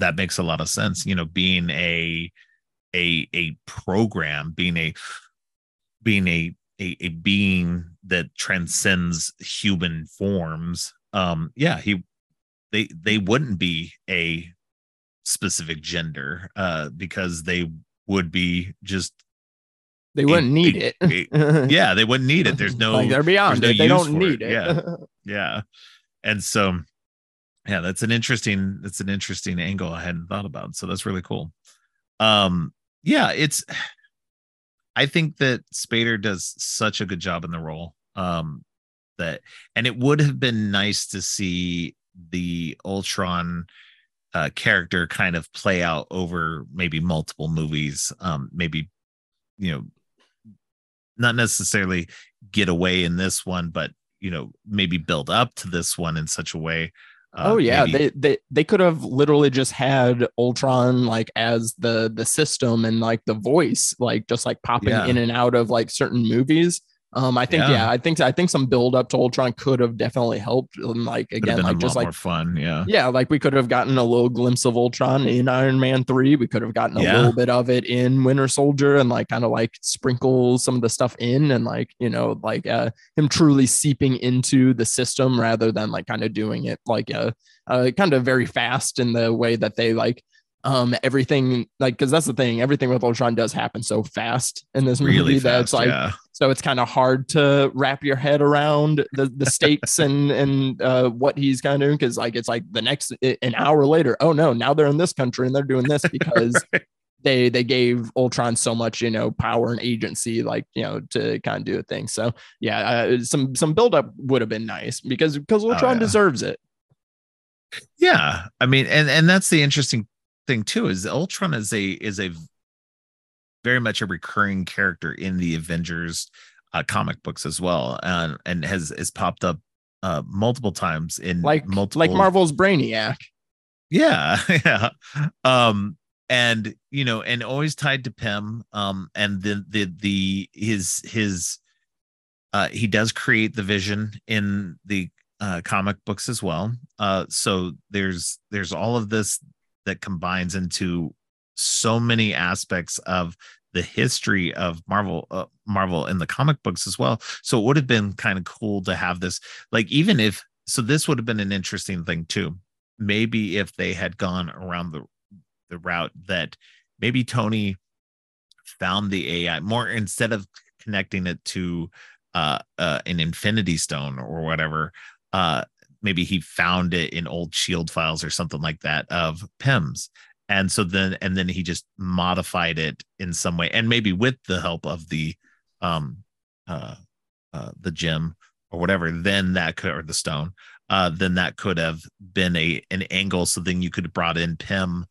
that makes a lot of sense. You know, being a a a program, being a being a a, a being that transcends human forms. Um, yeah, he they they wouldn't be a specific gender, uh, because they would be just they a, wouldn't need a, it. a, yeah, they wouldn't need it. There's no like they're beyond there's no it. They use don't for need it. it. Yeah, yeah. And so, yeah, that's an interesting that's an interesting angle I hadn't thought about. So that's really cool. Um, yeah, it's. I think that Spader does such a good job in the role. Um, that and it would have been nice to see the Ultron uh, character kind of play out over maybe multiple movies. Um, maybe you know, not necessarily get away in this one, but you know, maybe build up to this one in such a way. Uh, Oh yeah, maybe, they they they could have literally just had Ultron like as the the system and like the voice, like just like popping yeah, in and out of like certain movies. Um, I think yeah, yeah, I think I think some build up to Ultron could have definitely helped. And like could have again, been a like just lot like more fun. Yeah, yeah, like we could have gotten a little glimpse of Ultron in Iron Man three. We could have gotten a yeah, little bit of it in Winter Soldier and like kind of like sprinkle some of the stuff in and like, you know, like uh, him truly seeping into the system rather than like kind of doing it like a uh, uh, kind of very fast in the way that they like um everything like because that's the thing, everything with Ultron does happen so fast in this really movie that it's fast. like Yeah, so it's kind of hard to wrap your head around the the stakes and and uh, what he's kind of doing because like it's like the next an hour later, oh no, now they're in this country and they're doing this because right. they they gave Ultron so much, you know, power and agency, like, you know, to kind of do a thing. So yeah, uh, some some buildup would have been nice because because Oh, Ultron yeah. deserves it. Yeah, I mean, and and that's the interesting thing too is Ultron is a is a very much a recurring character in the Avengers uh, comic books as well, and and has has popped up uh, multiple times in Like multiple like Marvel's Brainiac. Yeah, yeah. Um, and you know, and always tied to Pym. Um, and the the the his his uh he does create the Vision in the uh comic books as well. Uh, so there's there's all of this that combines into so many aspects of the history of Marvel uh, Marvel in the comic books as well. So it would have been kind of cool to have this, like, even if so this would have been an interesting thing too. Maybe if they had gone around the the route that maybe Tony found the A I more instead of connecting it to uh, uh an Infinity Stone or whatever, uh maybe he found it in old Shield files or something like that of Pym's. And so then and then he just modified it in some way, and maybe with the help of the um uh, uh the gem or whatever, then that could, or the stone, uh then that could have been a an angle. So then you could have brought in Pym,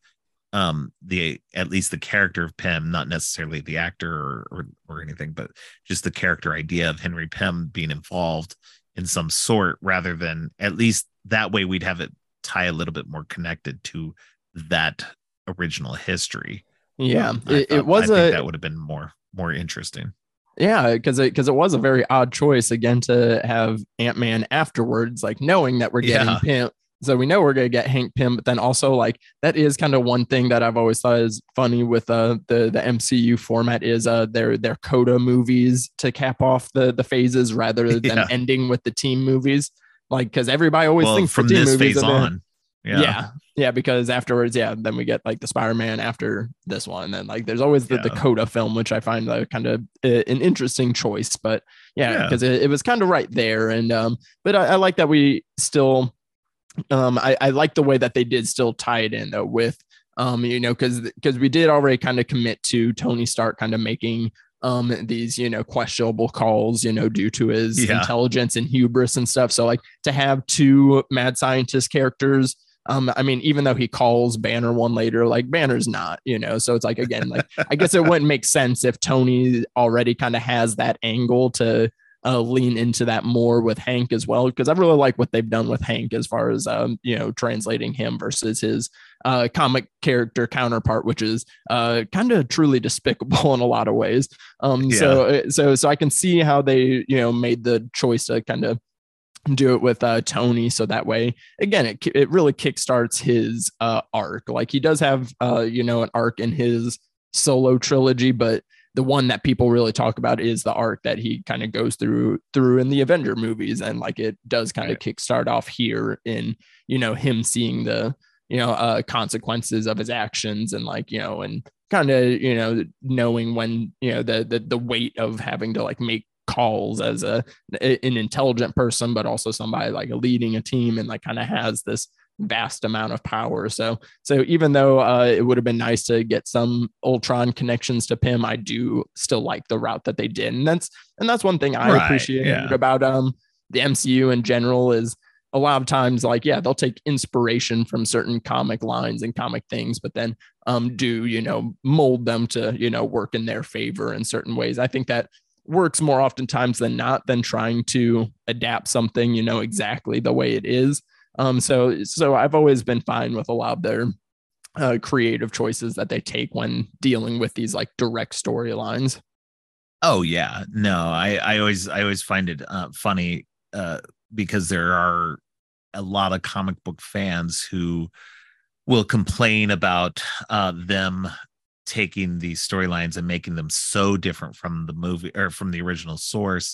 um the at least the character of Pym, not necessarily the actor or, or or anything, but just the character idea of Henry Pym being involved in some sort, rather than, at least that way we'd have it tie a little bit more connected to that original history. Yeah, um, it, thought, it was I a think that would have been more more interesting. yeah, because it because it was a very odd choice again to have Ant-Man afterwards, like knowing that we're getting Yeah, Pym. So we know we're gonna get Hank Pym, but then also like that is kind of one thing that I've always thought is funny with uh the the M C U format is uh their their coda movies to cap off the the phases rather than yeah. ending with the team movies. Like because everybody always Well, thinks from the team this movies phase are the, on, yeah, yeah. Yeah, because afterwards, yeah, then we get like the Spider-Man after this one. And then like there's always the yeah, Dakota film, which I find uh, kind of uh, an interesting choice. But yeah, yeah, because it, it was kind of right there. And um, but I, I like that we still um I, I like the way that they did still tie it in though with um, you know, because because we did already kind of commit to Tony Stark kind of making um these, you know, questionable calls, you know, due to his yeah, intelligence and hubris and stuff. So like to have two mad scientist characters. Um, I mean, even though he calls Banner one later, like Banner's not, you know, so it's like, again, like, I guess it wouldn't make sense if Tony already kind of has that angle to uh, lean into that more with Hank as well. Cause I really like what they've done with Hank as far as, um, you know, translating him versus his uh, comic character counterpart, which is uh, kind of truly despicable in a lot of ways. Um, yeah, so, so, so I can see how they, you know, made the choice to kind of do it with uh, Tony. So that way, again, it, it really kickstarts his uh, arc. Like he does have, uh, you know, an arc in his solo trilogy, but the one that people really talk about is the arc that he kind of goes through through in the Avenger movies. And like it does kind of right. kickstart off here in, you know, him seeing the, you know, uh, consequences of his actions and like, you know, and kind of, you know, knowing when, you know, the, the, the weight of having to like make calls as a an intelligent person, but also somebody like leading a team and like kind of has this vast amount of power. So so even though uh, it would have been nice to get some Ultron connections to Pym, I do still like the route that they did, and that's and that's one thing I right, appreciate yeah. about um the M C U in general is a lot of times like yeah they'll take inspiration from certain comic lines and comic things, but then um do you know mold them to you know work in their favor in certain ways. I think that works more oftentimes than not than trying to adapt something, you know, exactly the way it is. Um, so, so I've always been fine with a lot of their uh, creative choices that they take when dealing with these like direct storylines. Oh yeah, no, I, I always, I always find it uh, funny uh, because there are a lot of comic book fans who will complain about uh, them taking these storylines and making them so different from the movie or from the original source.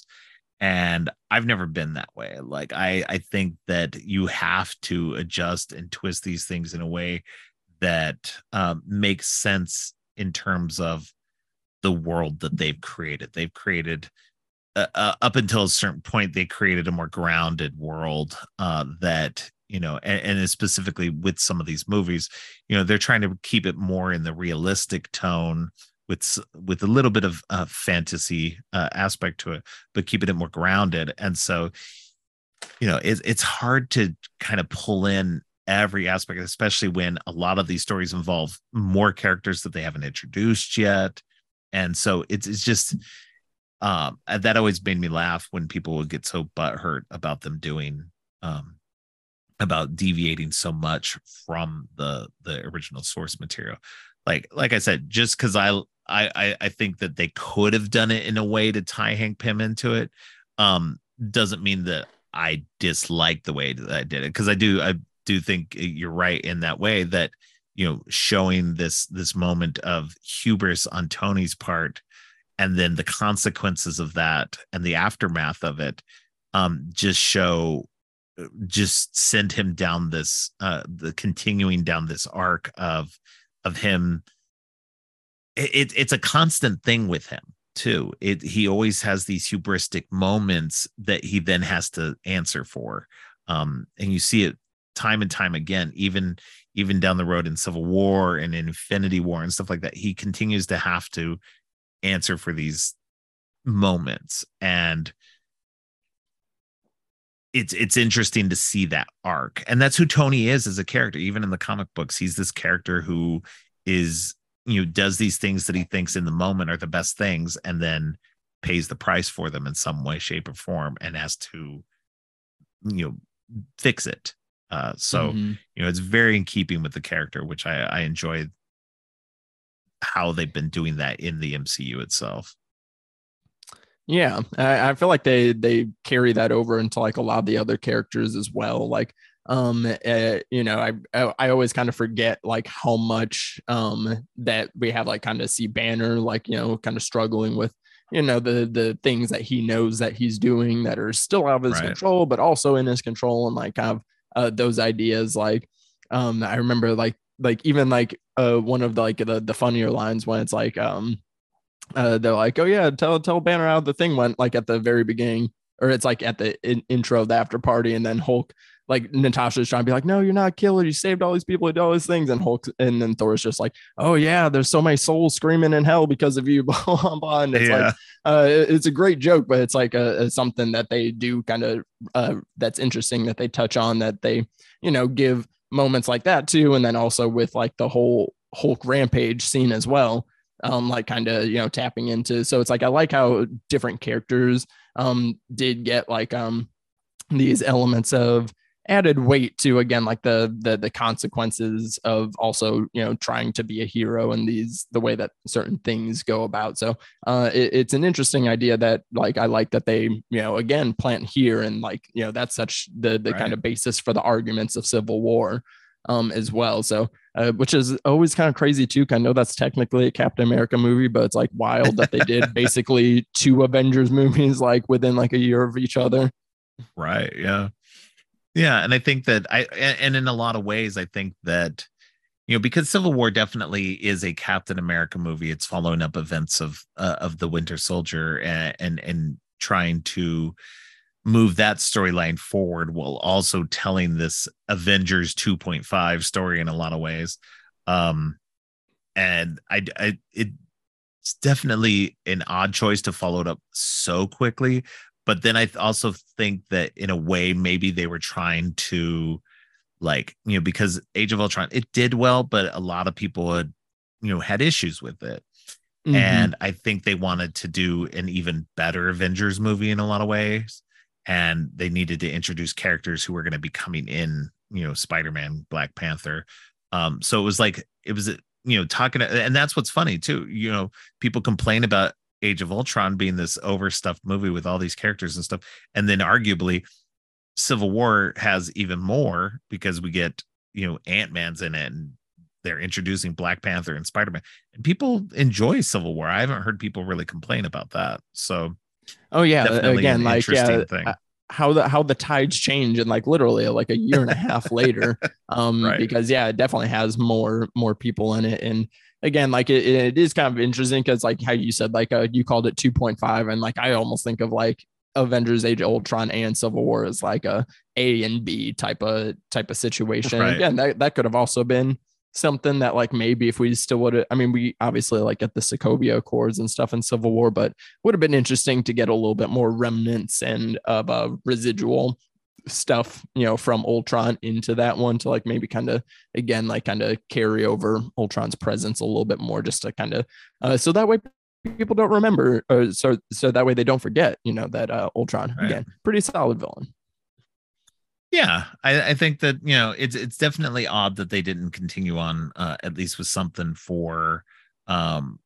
And I've never been that way. Like, I, I think that you have to adjust and twist these things in a way that um, makes sense in terms of the world that they've created. They've created uh, uh, up until a certain point, they created a more grounded world uh, that, you know, and, and specifically with some of these movies, you know, they're trying to keep it more in the realistic tone with with a little bit of uh, fantasy uh, aspect to it, but keeping it more grounded. And so, you know, it, it's hard to kind of pull in every aspect, especially when a lot of these stories involve more characters that they haven't introduced yet. And so it's it's just um, that always made me laugh when people would get so butthurt about them doing um, about deviating so much from the the original source material. Like like I said, just because I I I think that they could have done it in a way to tie Hank Pym into it, um, doesn't mean that I dislike the way that I did it. Because I do I do think you're right in that way that, you know, showing this this moment of hubris on Tony's part and then the consequences of that and the aftermath of it um, just show just send him down this uh, the continuing down this arc of of him. It, it's a constant thing with him too. It he always has these hubristic moments that he then has to answer for, um, and you see it time and time again. Even even down the road in Civil War and in Infinity War and stuff like that, he continues to have to answer for these moments, and it's it's interesting to see that arc. And that's who Tony is as a character. Even in the comic books, he's this character who is, you know, does these things that he thinks in the moment are the best things and then pays the price for them in some way, shape, or form and has to, you know, fix it. Uh, so, mm-hmm. you know, it's very in keeping with the character, which I, I enjoy how they've been doing that in the M C U itself. Yeah, I, I feel like they they carry that over into like a lot of the other characters as well. Like, um, uh, you know, I, I I always kind of forget like how much um that we have like kind of see Banner like, you know, kind of struggling with, you know, the the things that he knows that he's doing that are still out of his right. control, but also in his control, and like kind of uh, those ideas. Like, um, I remember like like even like uh one of the like the the funnier lines when it's like um. Uh, they're like, oh yeah, tell tell Banner how the thing went, like at the very beginning, or it's like at the in, intro of the after party, and then Hulk, like Natasha's trying to be like, no, you're not a killer, you saved all these people, you did all these things, and Hulk, and then Thor's just like, oh yeah, there's so many souls screaming in hell because of you, blah blah blah. And it's yeah. like, uh, it's a great joke, but it's like a, a something that they do kind of uh, that's interesting that they touch on, that they, you know, give moments like that too, and then also with like the whole Hulk rampage scene as well. Um, like kind of, you know, tapping into. So it's like, I like how different characters um, did get like um, these elements of added weight to, again, like the the the consequences of also, you know, trying to be a hero and these the way that certain things go about. So uh it, it's an interesting idea that like I like that they, you know, again plant here, and like, you know, that's such the the right. kind of basis for the arguments of Civil War um as well. So uh, which is always kind of crazy too. I know that's technically a Captain America movie, but it's like wild that they did basically two Avengers movies like within like a year of each other. Right. Yeah. Yeah, and I think that I and in a lot of ways, I think that, you know, because Civil War definitely is a Captain America movie. It's following up events of uh, of the Winter Soldier and, and and trying to move that storyline forward while also telling this Avengers two point five story in a lot of ways. Um, and I, I it's definitely an odd choice to follow it up so quickly. But then I also think that in a way, maybe they were trying to, like, you know, because Age of Ultron, it did well, but a lot of people had, you know, had issues with it. Mm-hmm. And I think they wanted to do an even better Avengers movie in a lot of ways. And they needed to introduce characters who were going to be coming in, you know, Spider-Man, Black Panther. Um, so it was like, it was, you know, talking, and that's what's funny too. You know, people complain about Age of Ultron being this overstuffed movie with all these characters and stuff, and then arguably Civil War has even more because we get, you know, Ant-Man's in it, and they're introducing Black Panther and Spider-Man, and people enjoy Civil War. I haven't heard people really complain about that. So oh yeah, again, like yeah, thing. how the how the tides change, and like literally like a year and a half later, um right. because yeah, it definitely has more more people in it. And again, like it, it is kind of interesting because like how you said, like uh, you called it two point five, and like I almost think of like Avengers Age of Ultron and Civil War as like a A and B type of type of situation. Right. Again, that, that could have also been something that like maybe if we still would have, I mean, we obviously like get the Sokovia Accords and stuff in Civil War, but would have been interesting to get a little bit more remnants and of uh, residual stuff, you know, from Ultron into that one to like maybe kind of again like kind of carry over Ultron's presence a little bit more, just to kind of uh, so that way people don't remember, or so so that way they don't forget, you know, that uh, Ultron right. again, pretty solid villain. Yeah, I, I think that, you know, it's it's definitely odd that they didn't continue on uh, at least with something for um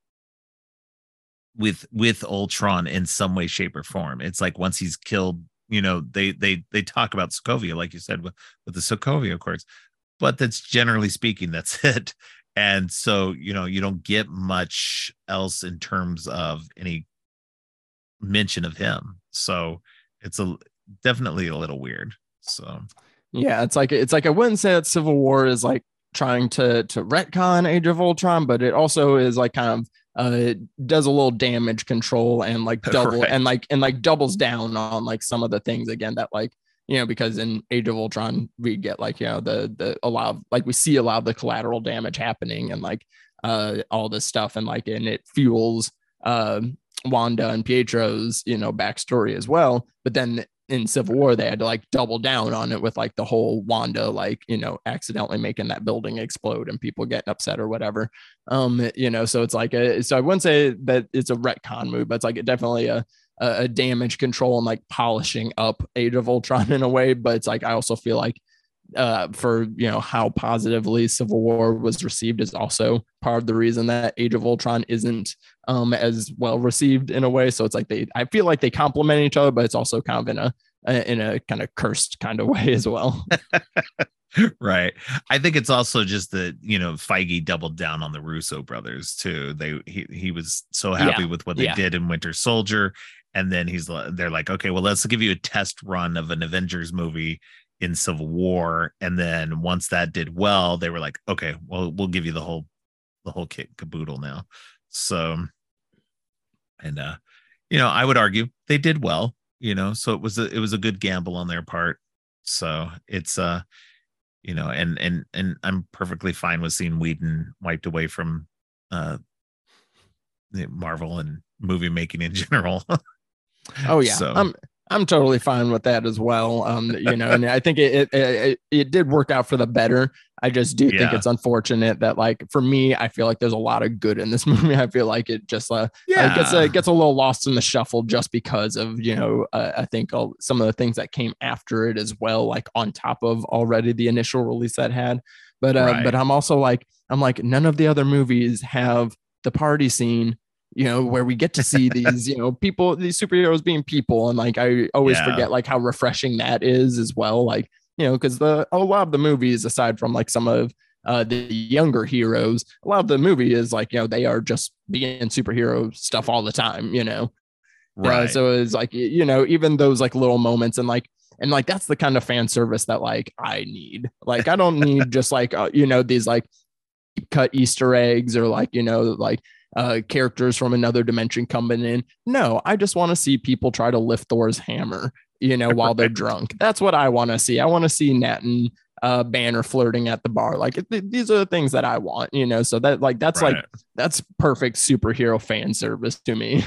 with with Ultron in some way, shape, or form. It's like once he's killed, you know, they they they talk about Sokovia, like you said, with, with the Sokovia Accords, but that's generally speaking, that's it. And so, you know, you don't get much else in terms of any mention of him. So it's a definitely a little weird. So yeah, it's like it's like I wouldn't say that Civil War is like trying to to retcon Age of Ultron, but it also is like kind of uh it does a little damage control and like double right. and like and like doubles down on like some of the things again that like, you know, because in Age of Ultron we get like, you know, the the a lot of like we see a lot of the collateral damage happening and like uh all this stuff, and like and it fuels uh Wanda and Pietro's, you know, backstory as well. But then in Civil War they had to like double down on it with like the whole Wanda, like, you know, accidentally making that building explode and people getting upset or whatever. Um, you know, so it's like a, so I wouldn't say that it's a retcon move, but it's like definitely a a damage control and like polishing up Age of Ultron in a way. But it's like I also feel like uh for, you know, how positively Civil War was received is also part of the reason that Age of Ultron isn't um as well received in a way. So it's like they I feel like they complement each other, but it's also kind of in a in a kind of cursed kind of way as well. Right. I think it's also just that, you know, Feige doubled down on the Russo brothers too. They he he was so happy yeah. with what they yeah. did in Winter Soldier, and then he's they're like, okay, well, let's give you a test run of an Avengers movie in Civil War, and then once that did well, they were like, okay, well, we'll give you the whole the whole kit caboodle now. So, and uh, you know, I would argue they did well, you know, so it was a it was a good gamble on their part. So it's uh, you know, and and and I'm perfectly fine with seeing Whedon wiped away from uh Marvel and movie making in general. Oh yeah. So I'm I'm totally fine with that as well. Um, you know, and I think it, it it it did work out for the better. I just do think Yeah. it's unfortunate that, like, for me, I feel like there's a lot of good in this movie. I feel like it just uh, uh, gets uh, Yeah. gets a little lost in the shuffle just because of, you know, uh, I think all, some of the things that came after it as well, like on top of already the initial release that had. But uh, but Right. I'm also like, I'm like, none of the other movies have the party scene, you know, where we get to see these, you know, people, these superheroes being people. And like, I always Yeah. forget like how refreshing that is as well. Like, you know, because the a lot of the movies, aside from like some of uh, the younger heroes, a lot of the movie is like, you know, they are just being superhero stuff all the time, you know. Yeah, Right. so it's like, you know, even those like little moments, and like and like that's the kind of fan service that like I need. Like I don't need just like uh, you know, these like cut Easter eggs or like, you know, like uh characters from another dimension coming in. No, I just want to see people try to lift Thor's hammer, you know, while they're Right. drunk. That's what I want to see. I want to see Nat and uh Banner flirting at the bar. Like th- these are the things that I want, you know. So that like that's like Right. that's perfect superhero fan service to me.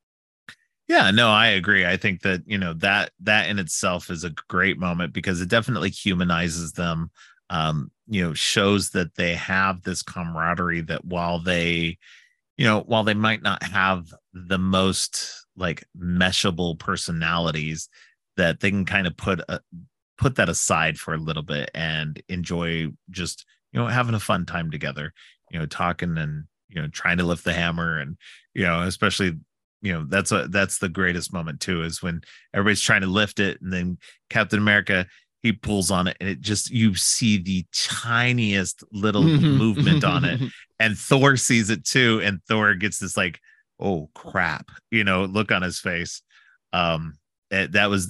Yeah, no, I agree. I think that, you know, that that in itself is a great moment because it definitely humanizes them. Um, you know, shows that they have this camaraderie that while they, you know, while they might not have the most like meshable personalities, that they can kind of put a, put that aside for a little bit and enjoy just, you know, having a fun time together, you know, talking and, you know, trying to lift the hammer. And, you know, especially, you know, that's a that's the greatest moment too, is when everybody's trying to lift it and then Captain America, he pulls on it and it just, you see the tiniest little movement on it, and Thor sees it too, and Thor gets this like, oh crap, you know, look on his face. Um it, that was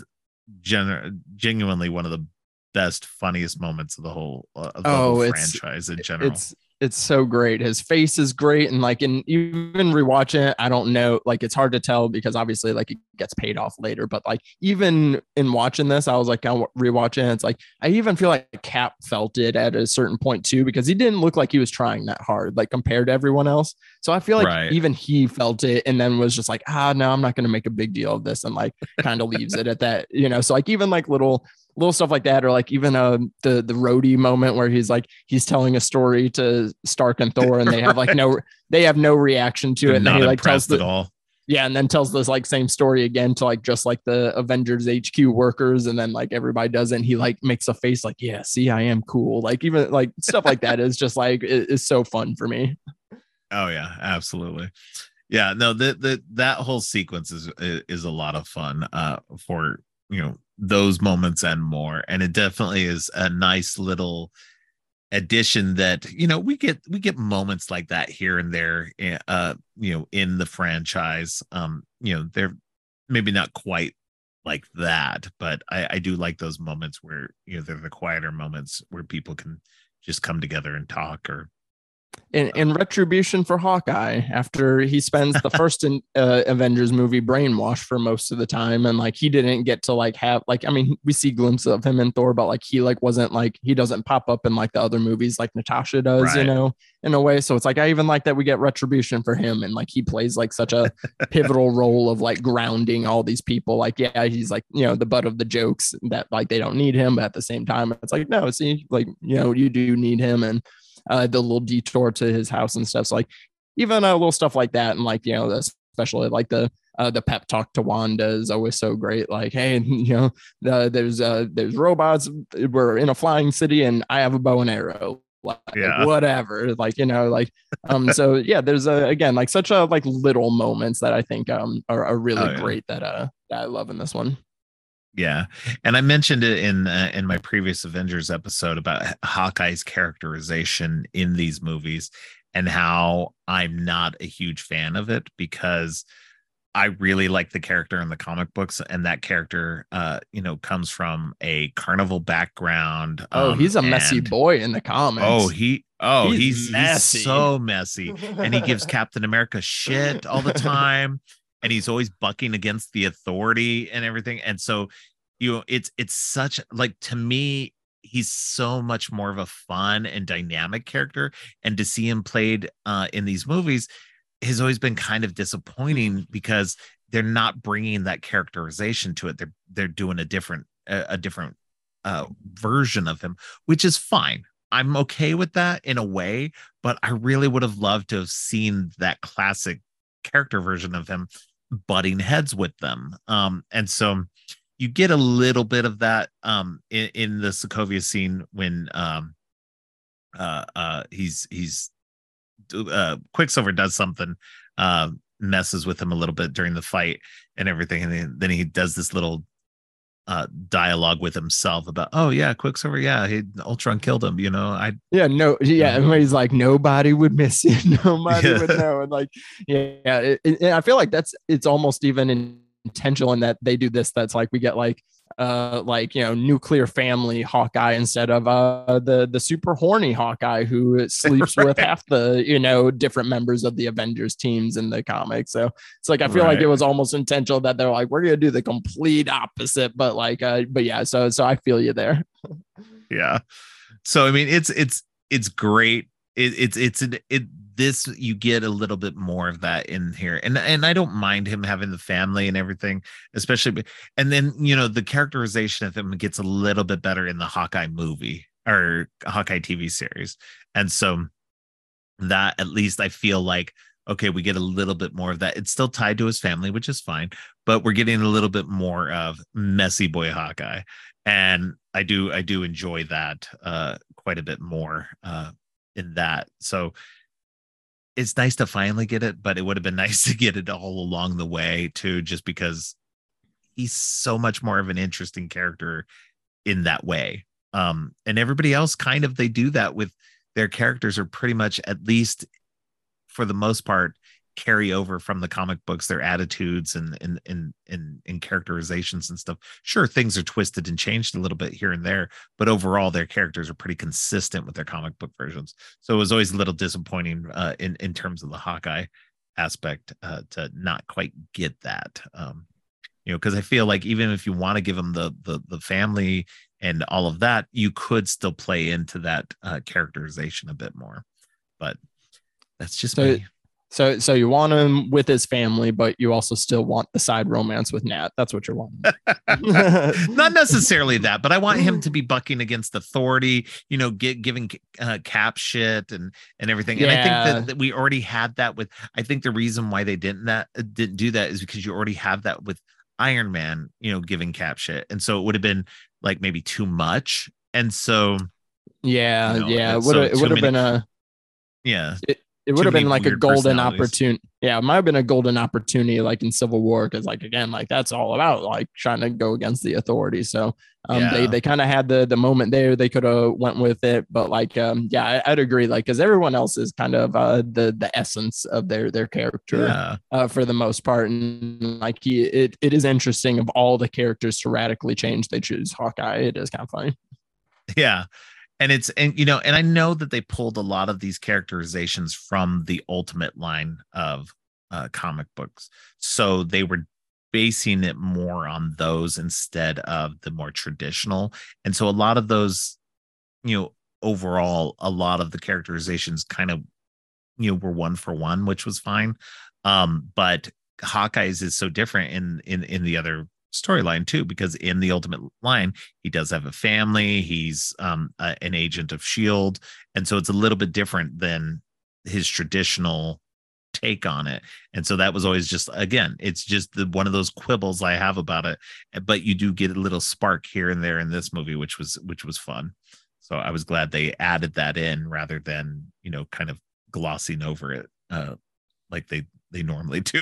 gen- genuinely one of the best, funniest moments of the whole uh, of the whole Oh, it's franchise in general. it's it's so great. His face is great, and like, in even rewatching it, I don't know, like it's hard to tell because obviously like it gets paid off later. But like even in watching this, I was like, I'm rewatching it. It's like I even feel like Cap felt it at a certain point too, because he didn't look like he was trying that hard, like compared to everyone else. So I feel like Right. even he felt it, and then was just like, ah, no, I'm not going to make a big deal of this, and like kind of leaves it at that, you know. So like even like little little stuff like that, or like even uh, the the roadie moment where he's like he's telling a story to Stark and Thor, and they have like no they have no reaction to They're it, and then not he like tells impressed the at all. yeah, and then tells this like same story again to like just like the Avengers H Q workers, and then like everybody does it, and he like makes a face like, yeah, see, I am cool. Like even like stuff like that is just like it, it's so fun for me. Oh yeah, absolutely. Yeah, no, that that that whole sequence is is a lot of fun uh for, you know, those moments and more. And it definitely is a nice little addition that, you know, we get we get moments like that here and there, eh, uh you know, in the franchise. Um you know, they're maybe not quite like that, but I I do like those moments where, you know, they're the quieter moments where people can just come together and talk. Or in, in retribution for Hawkeye, after he spends the first in, uh, Avengers movie brainwashed for most of the time, and like he didn't get to like have like I mean we see glimpses of him in Thor, but like he like wasn't like he doesn't pop up in like the other movies like Natasha does, you right. know, in a way. So it's like I even like that we get retribution for him, and like he plays like such a pivotal role of like grounding all these people. Like yeah, he's like, you know, the butt of the jokes that like they don't need him, but at the same time it's like no, see, like, you know, you do need him. And uh, the little detour to his house and stuff. So like even a uh, little stuff like that, and like, you know, especially like the uh, the pep talk to Wanda is always so great. Like, hey, you know, the, there's uh, there's robots. We're in a flying city, and I have a bow and arrow. Like, Yeah. whatever. Like, you know, like um. So yeah, there's a again like such a like little moments that I think um are, are really Oh, yeah. great that uh that I love in this one. Yeah, and I mentioned it in uh, in my previous Avengers episode about Hawkeye's characterization in these movies and how I'm not a huge fan of it because I really like the character in the comic books, and that character, uh, you know, comes from a carnival background. Oh, Um, he's a messy and boy in the oh, comics. he, oh, He's he's he's messy. so messy, and he gives Captain America shit all the time, and he's always bucking against the authority and everything. And so, you know, it's it's such like, to me, he's so much more of a fun and dynamic character, and to see him played uh, in these movies has always been kind of disappointing because they're not bringing that characterization to it. They're they're doing a different a, a different uh, version of him, which is fine. I'm okay with that in a way, but I really would have loved to have seen that classic character version of him butting heads with them. Um, and so you get a little bit of that um, in, in the Sokovia scene when um, uh, uh, he's he's uh, Quicksilver does something, uh, messes with him a little bit during the fight and everything, and then, then he does this little uh dialogue with himself about, oh yeah, Quicksilver, yeah, he Ultron killed him, you know. I yeah no yeah um, and he's like, nobody would miss you, nobody yeah. would know. And like, yeah it, it, I feel like that's, it's almost even intentional in that they do this, that's like we get like uh like, you know, nuclear family Hawkeye instead of uh the the super horny Hawkeye who sleeps right. with half the, you know, different members of the Avengers teams in the comics. So it's like I feel right. like it was almost intentional that they're like, we're gonna do the complete opposite, but like uh but yeah, so so I feel you there. Yeah, so I mean, it's it's it's great. It, it's it's it, it this, you get a little bit more of that in here, and and I don't mind him having the family and everything, especially. And then, you know, the characterization of him gets a little bit better in the Hawkeye movie or Hawkeye T V series, and so that at least I feel like, okay, we get a little bit more of that. It's still tied to his family, which is fine, but we're getting a little bit more of messy boy Hawkeye, and I do I do enjoy that uh, quite a bit more uh, in that. So it's nice to finally get it, but it would have been nice to get it all along the way too, just because he's so much more of an interesting character in that way. Um, and everybody else kind of, they do that with their characters, are pretty much, at least for the most part, carry over from the comic books, their attitudes and and and and, and characterizations and stuff. Sure, things are twisted and changed a little bit here and there, but overall their characters are pretty consistent with their comic book versions. So it was always a little disappointing uh, in in terms of the Hawkeye aspect uh, to not quite get that. Um, you know, because I feel like even if you want to give them the the the family and all of that, you could still play into that uh, characterization a bit more. But that's just so, me. So, so you want him with his family, but you also still want the side romance with Nat. That's what you're wanting. Not necessarily that, but I want him to be bucking against authority, you know, get, giving uh, Cap shit and, and everything. And yeah. I think that, that we already had that with, I think the reason why they didn't that didn't do that is because you already have that with Iron Man, you know, giving Cap shit. And so it would have been like maybe too much. And so, yeah, you know, yeah, it would so have, it would have been a, yeah. It, It would have been like a golden opportunity. Yeah, it might have been a golden opportunity like in Civil War. Cause like, again, like that's all about like trying to go against the authority. So um, yeah. they, they kind of had the, the moment there, they could have went with it, but like, um, yeah, I, I'd agree. Like, cause everyone else is kind of uh, the, the essence of their, their character yeah. uh, for the most part. And like, he, it, it is interesting of all the characters to radically change. They choose Hawkeye. It is kind of funny. Yeah. And it's, and you know, and I know that they pulled a lot of these characterizations from the Ultimate line of uh, comic books. So they were basing it more on those instead of the more traditional. And so a lot of those, you know, overall, a lot of the characterizations kind of, you know, were one for one, which was fine. Um, but Hawkeye's is so different in, in, in the other storyline too, because in the Ultimate line he does have a family, he's um a, an agent of S H I E L D, and so it's a little bit different than his traditional take on it. And so that was always just, again, it's just the one of those quibbles I have about it, but you do get a little spark here and there in this movie, which was which was fun. So I was glad they added that in rather than, you know, kind of glossing over it uh like they they normally do.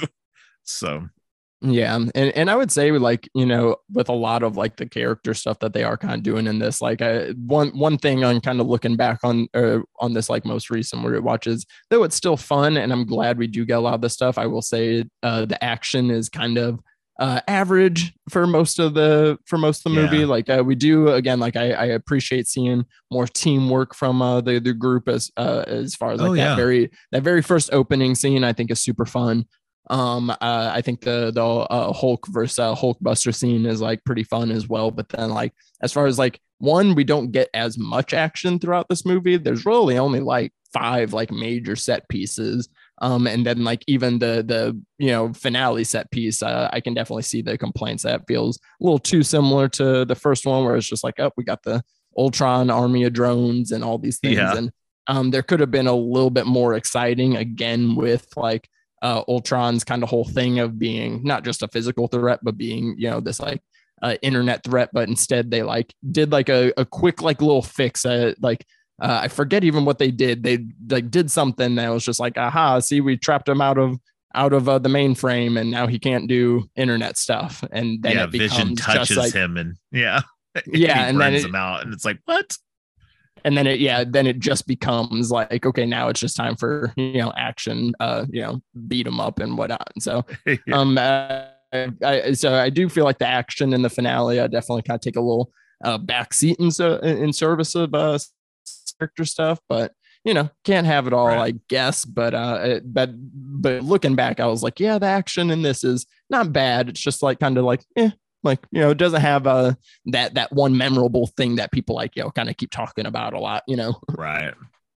So yeah, and and I would say like, you know, with a lot of like the character stuff that they are kind of doing in this, like I, one one thing on kind of looking back on uh, on this like most recent rewatches, though it's still fun and I'm glad we do get a lot of this stuff. I will say uh, the action is kind of uh, average for most of the for most of the movie. Yeah. Like uh, we do again, like I, I appreciate seeing more teamwork from uh, the the group as uh, as far as like oh, that yeah. very that very first opening scene. I think is super fun. Um, uh, I think the the uh, Hulk versus uh, Hulkbuster scene is like pretty fun as well. But then, like as far as like one, we don't get as much action throughout this movie. There's really only like five like major set pieces. Um, and then like even the the you know finale set piece, uh, I can definitely see the complaints that feels a little too similar to the first one, where it's just like, oh, we got the Ultron army of drones and all these things. Yeah. And um, there could have been a little bit more exciting again with like uh, Ultron's kind of whole thing of being not just a physical threat, but being, you know, this like uh, internet threat. But instead they like did like a, a quick like little fix. Uh, like uh, I forget even what they did. They like did something that was just like, aha, see, we trapped him out of out of uh, the mainframe and now he can't do internet stuff. And then yeah, it becomes Vision touches just like, him and yeah. yeah, and, and then burns it, him out and it's like, what? and then it yeah then it just becomes like, okay, now it's just time for, you know, action, uh you know, beat them up and whatnot. And so yeah. um uh, I, so I do feel like the action in the finale I definitely kind of take a little uh backseat in so in service of uh character stuff, but you know, can't have it all, right. I guess. But uh, but but looking back, I was like, yeah, the action in this is not bad. It's just like kind of like, eh, like, you know, it doesn't have uh that that one memorable thing that people like, you know, kind of keep talking about a lot, you know. Right.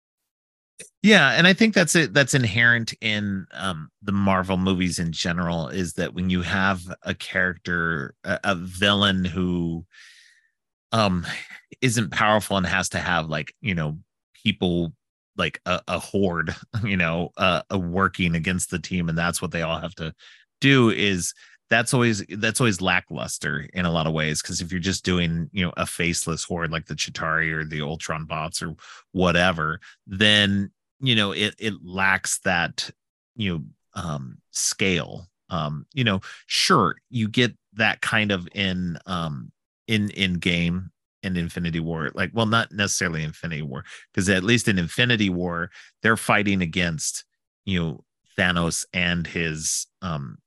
Yeah, and I think that's it. That's inherent in um, the Marvel movies in general, is that when you have a character, a, a villain who um isn't powerful and has to have like, you know, people like a, a horde, you know, uh, a working against the team, and that's what they all have to do, is that's always that's always lackluster in a lot of ways. Because if you're just doing, you know, a faceless horde like the Chitauri or the Ultron bots or whatever, then, you know, it it lacks that, you know, um scale. Um you know, sure, you get that kind of in um in in game in Infinity War, like, well, not necessarily Infinity War, because at least in Infinity War they're fighting against, you know, Thanos and his um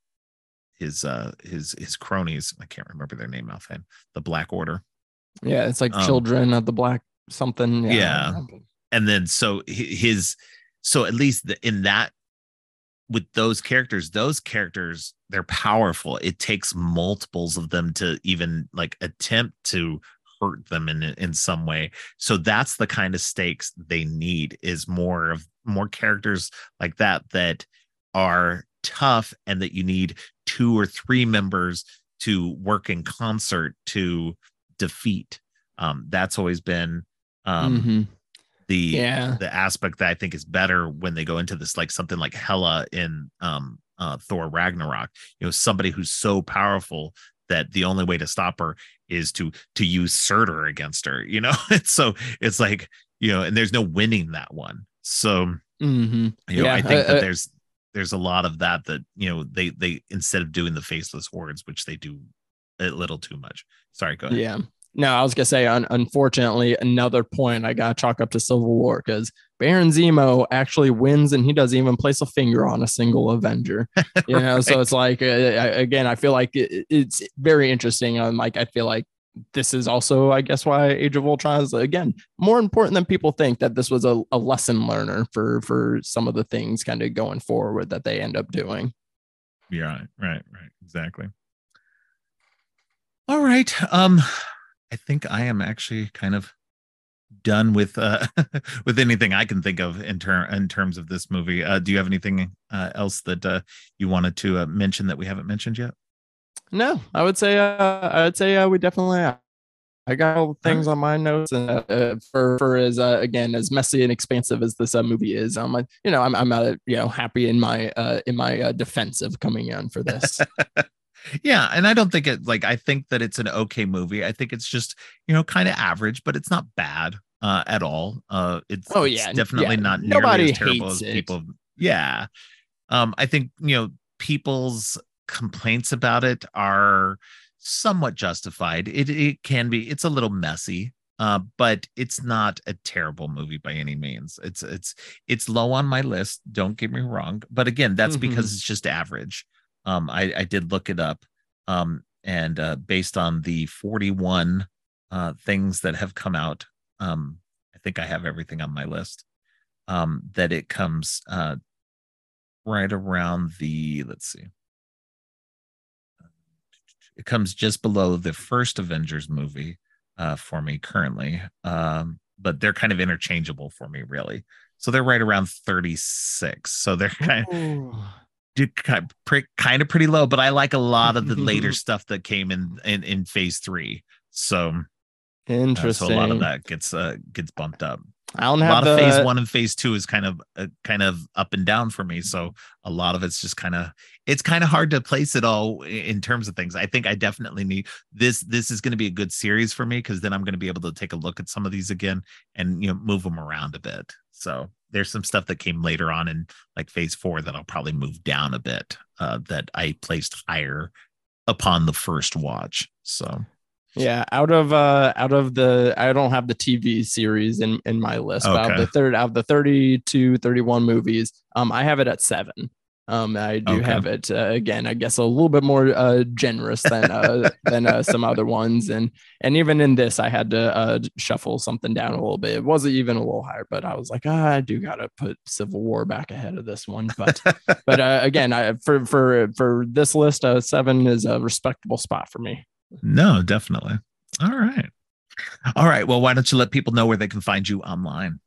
his uh his his cronies. I can't remember their name offhand. The Black Order. Yeah, it's like um, Children of the Black something. Yeah, yeah. And then so his so at least the, in that, with those characters, those characters, they're powerful. It takes multiples of them to even like attempt to hurt them in in some way. So that's the kind of stakes they need, is more of more characters like that that are tough, and that you need two or three members to work in concert to defeat. Um, that's always been um, mm-hmm. the yeah. the aspect that I think is better when they go into this, like something like Hela in um, uh, Thor Ragnarok. You know, somebody who's so powerful that the only way to stop her is to to use Surtur against her. You know, it's so it's like, you know, and there's no winning that one. So mm-hmm. you know, yeah. I think uh, that there's there's a lot of that that, you know, they they instead of doing the faceless hordes, which they do a little too much. Sorry, go ahead. Yeah. No, I was gonna say, un- unfortunately, another point I gotta chalk up to Civil War, because Baron Zemo actually wins, and he doesn't even place a finger on a single Avenger. You know, right. So it's like, uh, again, I feel like it, it's very interesting. I'm like, I feel like this is also, I guess, why Age of Ultron is, again, more important than people think, that this was a, a lesson learner for for some of the things kind of going forward that they end up doing. Yeah, right, right, exactly. All right. Um, I think I am actually kind of done with uh with anything I can think of in term in terms of this movie. Uh, do you have anything uh, else that uh, you wanted to uh, mention that we haven't mentioned yet? No, I would say uh, I would say uh, we definitely. Uh, I got all the things on my notes, and uh, for for as uh, again as messy and expansive as this uh, movie is, I'm uh, you know I'm I'm uh, you know happy in my uh, in my uh, defense of coming in for this. Yeah, and I don't think it like I think that it's an okay movie. I think it's just, you know, kind of average, but it's not bad uh, at all. Uh, it's oh it's yeah, definitely yeah. not nearly Nobody as terrible as it. people. Yeah, um, I think, you know, people's complaints about it are somewhat justified. It it can be. It's a little messy, uh, but it's not a terrible movie by any means. It's it's it's low on my list. Don't get me wrong, but again, that's mm-hmm. because it's just average. Um, I, I did look it up, um, and uh, based on the forty-one uh, things that have come out, um, I think I have everything on my list. Um, that it comes uh, right around the, let's see, it comes just below the first Avengers movie uh, for me currently, um, but they're kind of interchangeable for me, really. So they're right around thirty-six. So they're kind of. Ooh. Kind of, kind of pretty low, but I like a lot of the later stuff that came in, in in phase three. So Interesting. Uh, so a lot of that gets uh, gets bumped up. I don't a have lot the... of phase one and phase two is kind of uh, kind of up and down for me. So a lot of it's just kind of it's kind of hard to place it all in terms of things. I think I definitely need this. This is going to be a good series for me because then I'm going to be able to take a look at some of these again and, you know, move them around a bit. So there's some stuff that came later on in like phase four that I'll probably move down a bit uh, that I placed higher upon the first watch. So. Yeah, out of uh out of the I don't have the T V series in in my list, okay. But out of the third out of the thirty-two, thirty-one movies, um I have it at seven. Um I do okay. have it uh, again, I guess a little bit more uh generous than uh than uh, some other ones, and and even in this I had to uh shuffle something down a little bit. It wasn't even a little higher, but I was like, ah, I do got to put Civil War back ahead of this one, but but uh, again, I for for for this list, uh seven is a respectable spot for me. No, definitely. All right. All right. Well, why don't you let people know where they can find you online?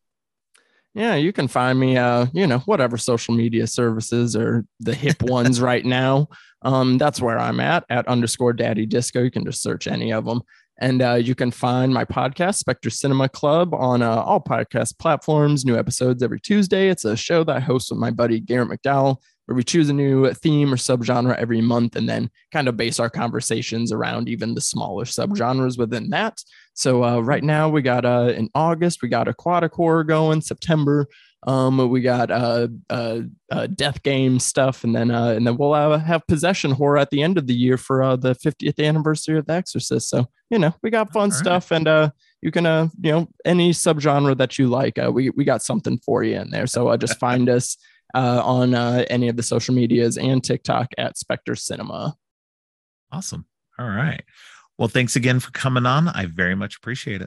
Yeah, you can find me, uh, you know, whatever social media services are the hip ones right now. Um, that's where I'm at, at underscore Daddy Disco. You can just search any of them. And uh, you can find my podcast, Spectre Cinema Club, on uh, all podcast platforms. New episodes every Tuesday. It's a show that I host with my buddy Garrett McDowell, where we choose a new theme or subgenre every month and then kind of base our conversations around even the smaller subgenres within that. So uh, right now we got uh, in August, we got aquatic horror going. September, um, we got uh, uh, uh, death game stuff, and then uh, and then we'll uh, have possession horror at the end of the year for uh, the fiftieth anniversary of The Exorcist. So you know we got fun All stuff, right. and uh, you can uh, you know any subgenre that you like, uh, we we got something for you in there. So uh, just find us. Uh, on uh, any of the social medias and TikTok at Spectre Cinema. Awesome. All right. Well, thanks again for coming on. I very much appreciate it.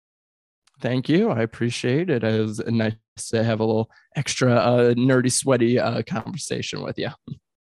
Thank you. I appreciate it. It was nice to have a little extra uh, nerdy, sweaty uh, conversation with you.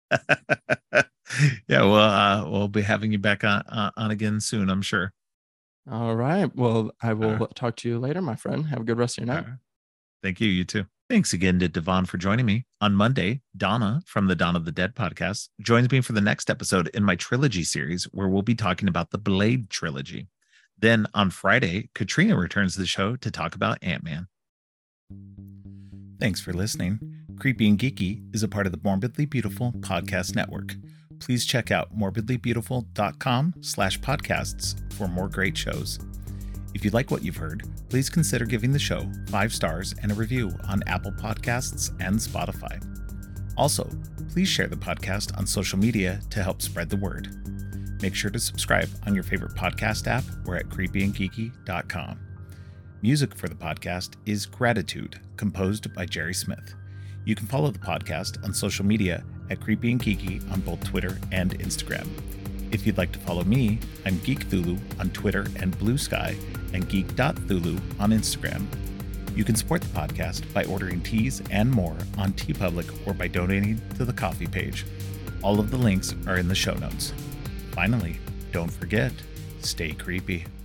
Yeah, well, uh, we'll be having you back on, uh, on again soon, I'm sure. All right. Well, I will right. talk to you later, my friend. Have a good rest of your night. Right. Thank you. You too. Thanks again to Devon for joining me. On Monday, Donna from the Dawn of the Dead podcast joins me for the next episode in my trilogy series, where we'll be talking about the Blade trilogy. Then on Friday, Katrina returns to the show to talk about Ant-Man. Thanks for listening. Creepy and Geeky is a part of the Morbidly Beautiful podcast network. Please check out morbidlybeautiful.com slash podcasts for more great shows. If you like what you've heard, please consider giving the show five stars and a review on Apple Podcasts and Spotify. Also, please share the podcast on social media to help spread the word. Make sure to subscribe on your favorite podcast app or at creepy and geeky dot com. Music for the podcast is Gratitude, composed by Jerry Smith. You can follow the podcast on social media at Creepy and Geeky on both Twitter and Instagram. If you'd like to follow me, I'm Geek Thulu on Twitter and Blue Sky, and geek dot thulu on Instagram. You can support the podcast by ordering teas and more on TeePublic or by donating to the coffee page. All of the links are in the show notes. Finally, don't forget, stay creepy.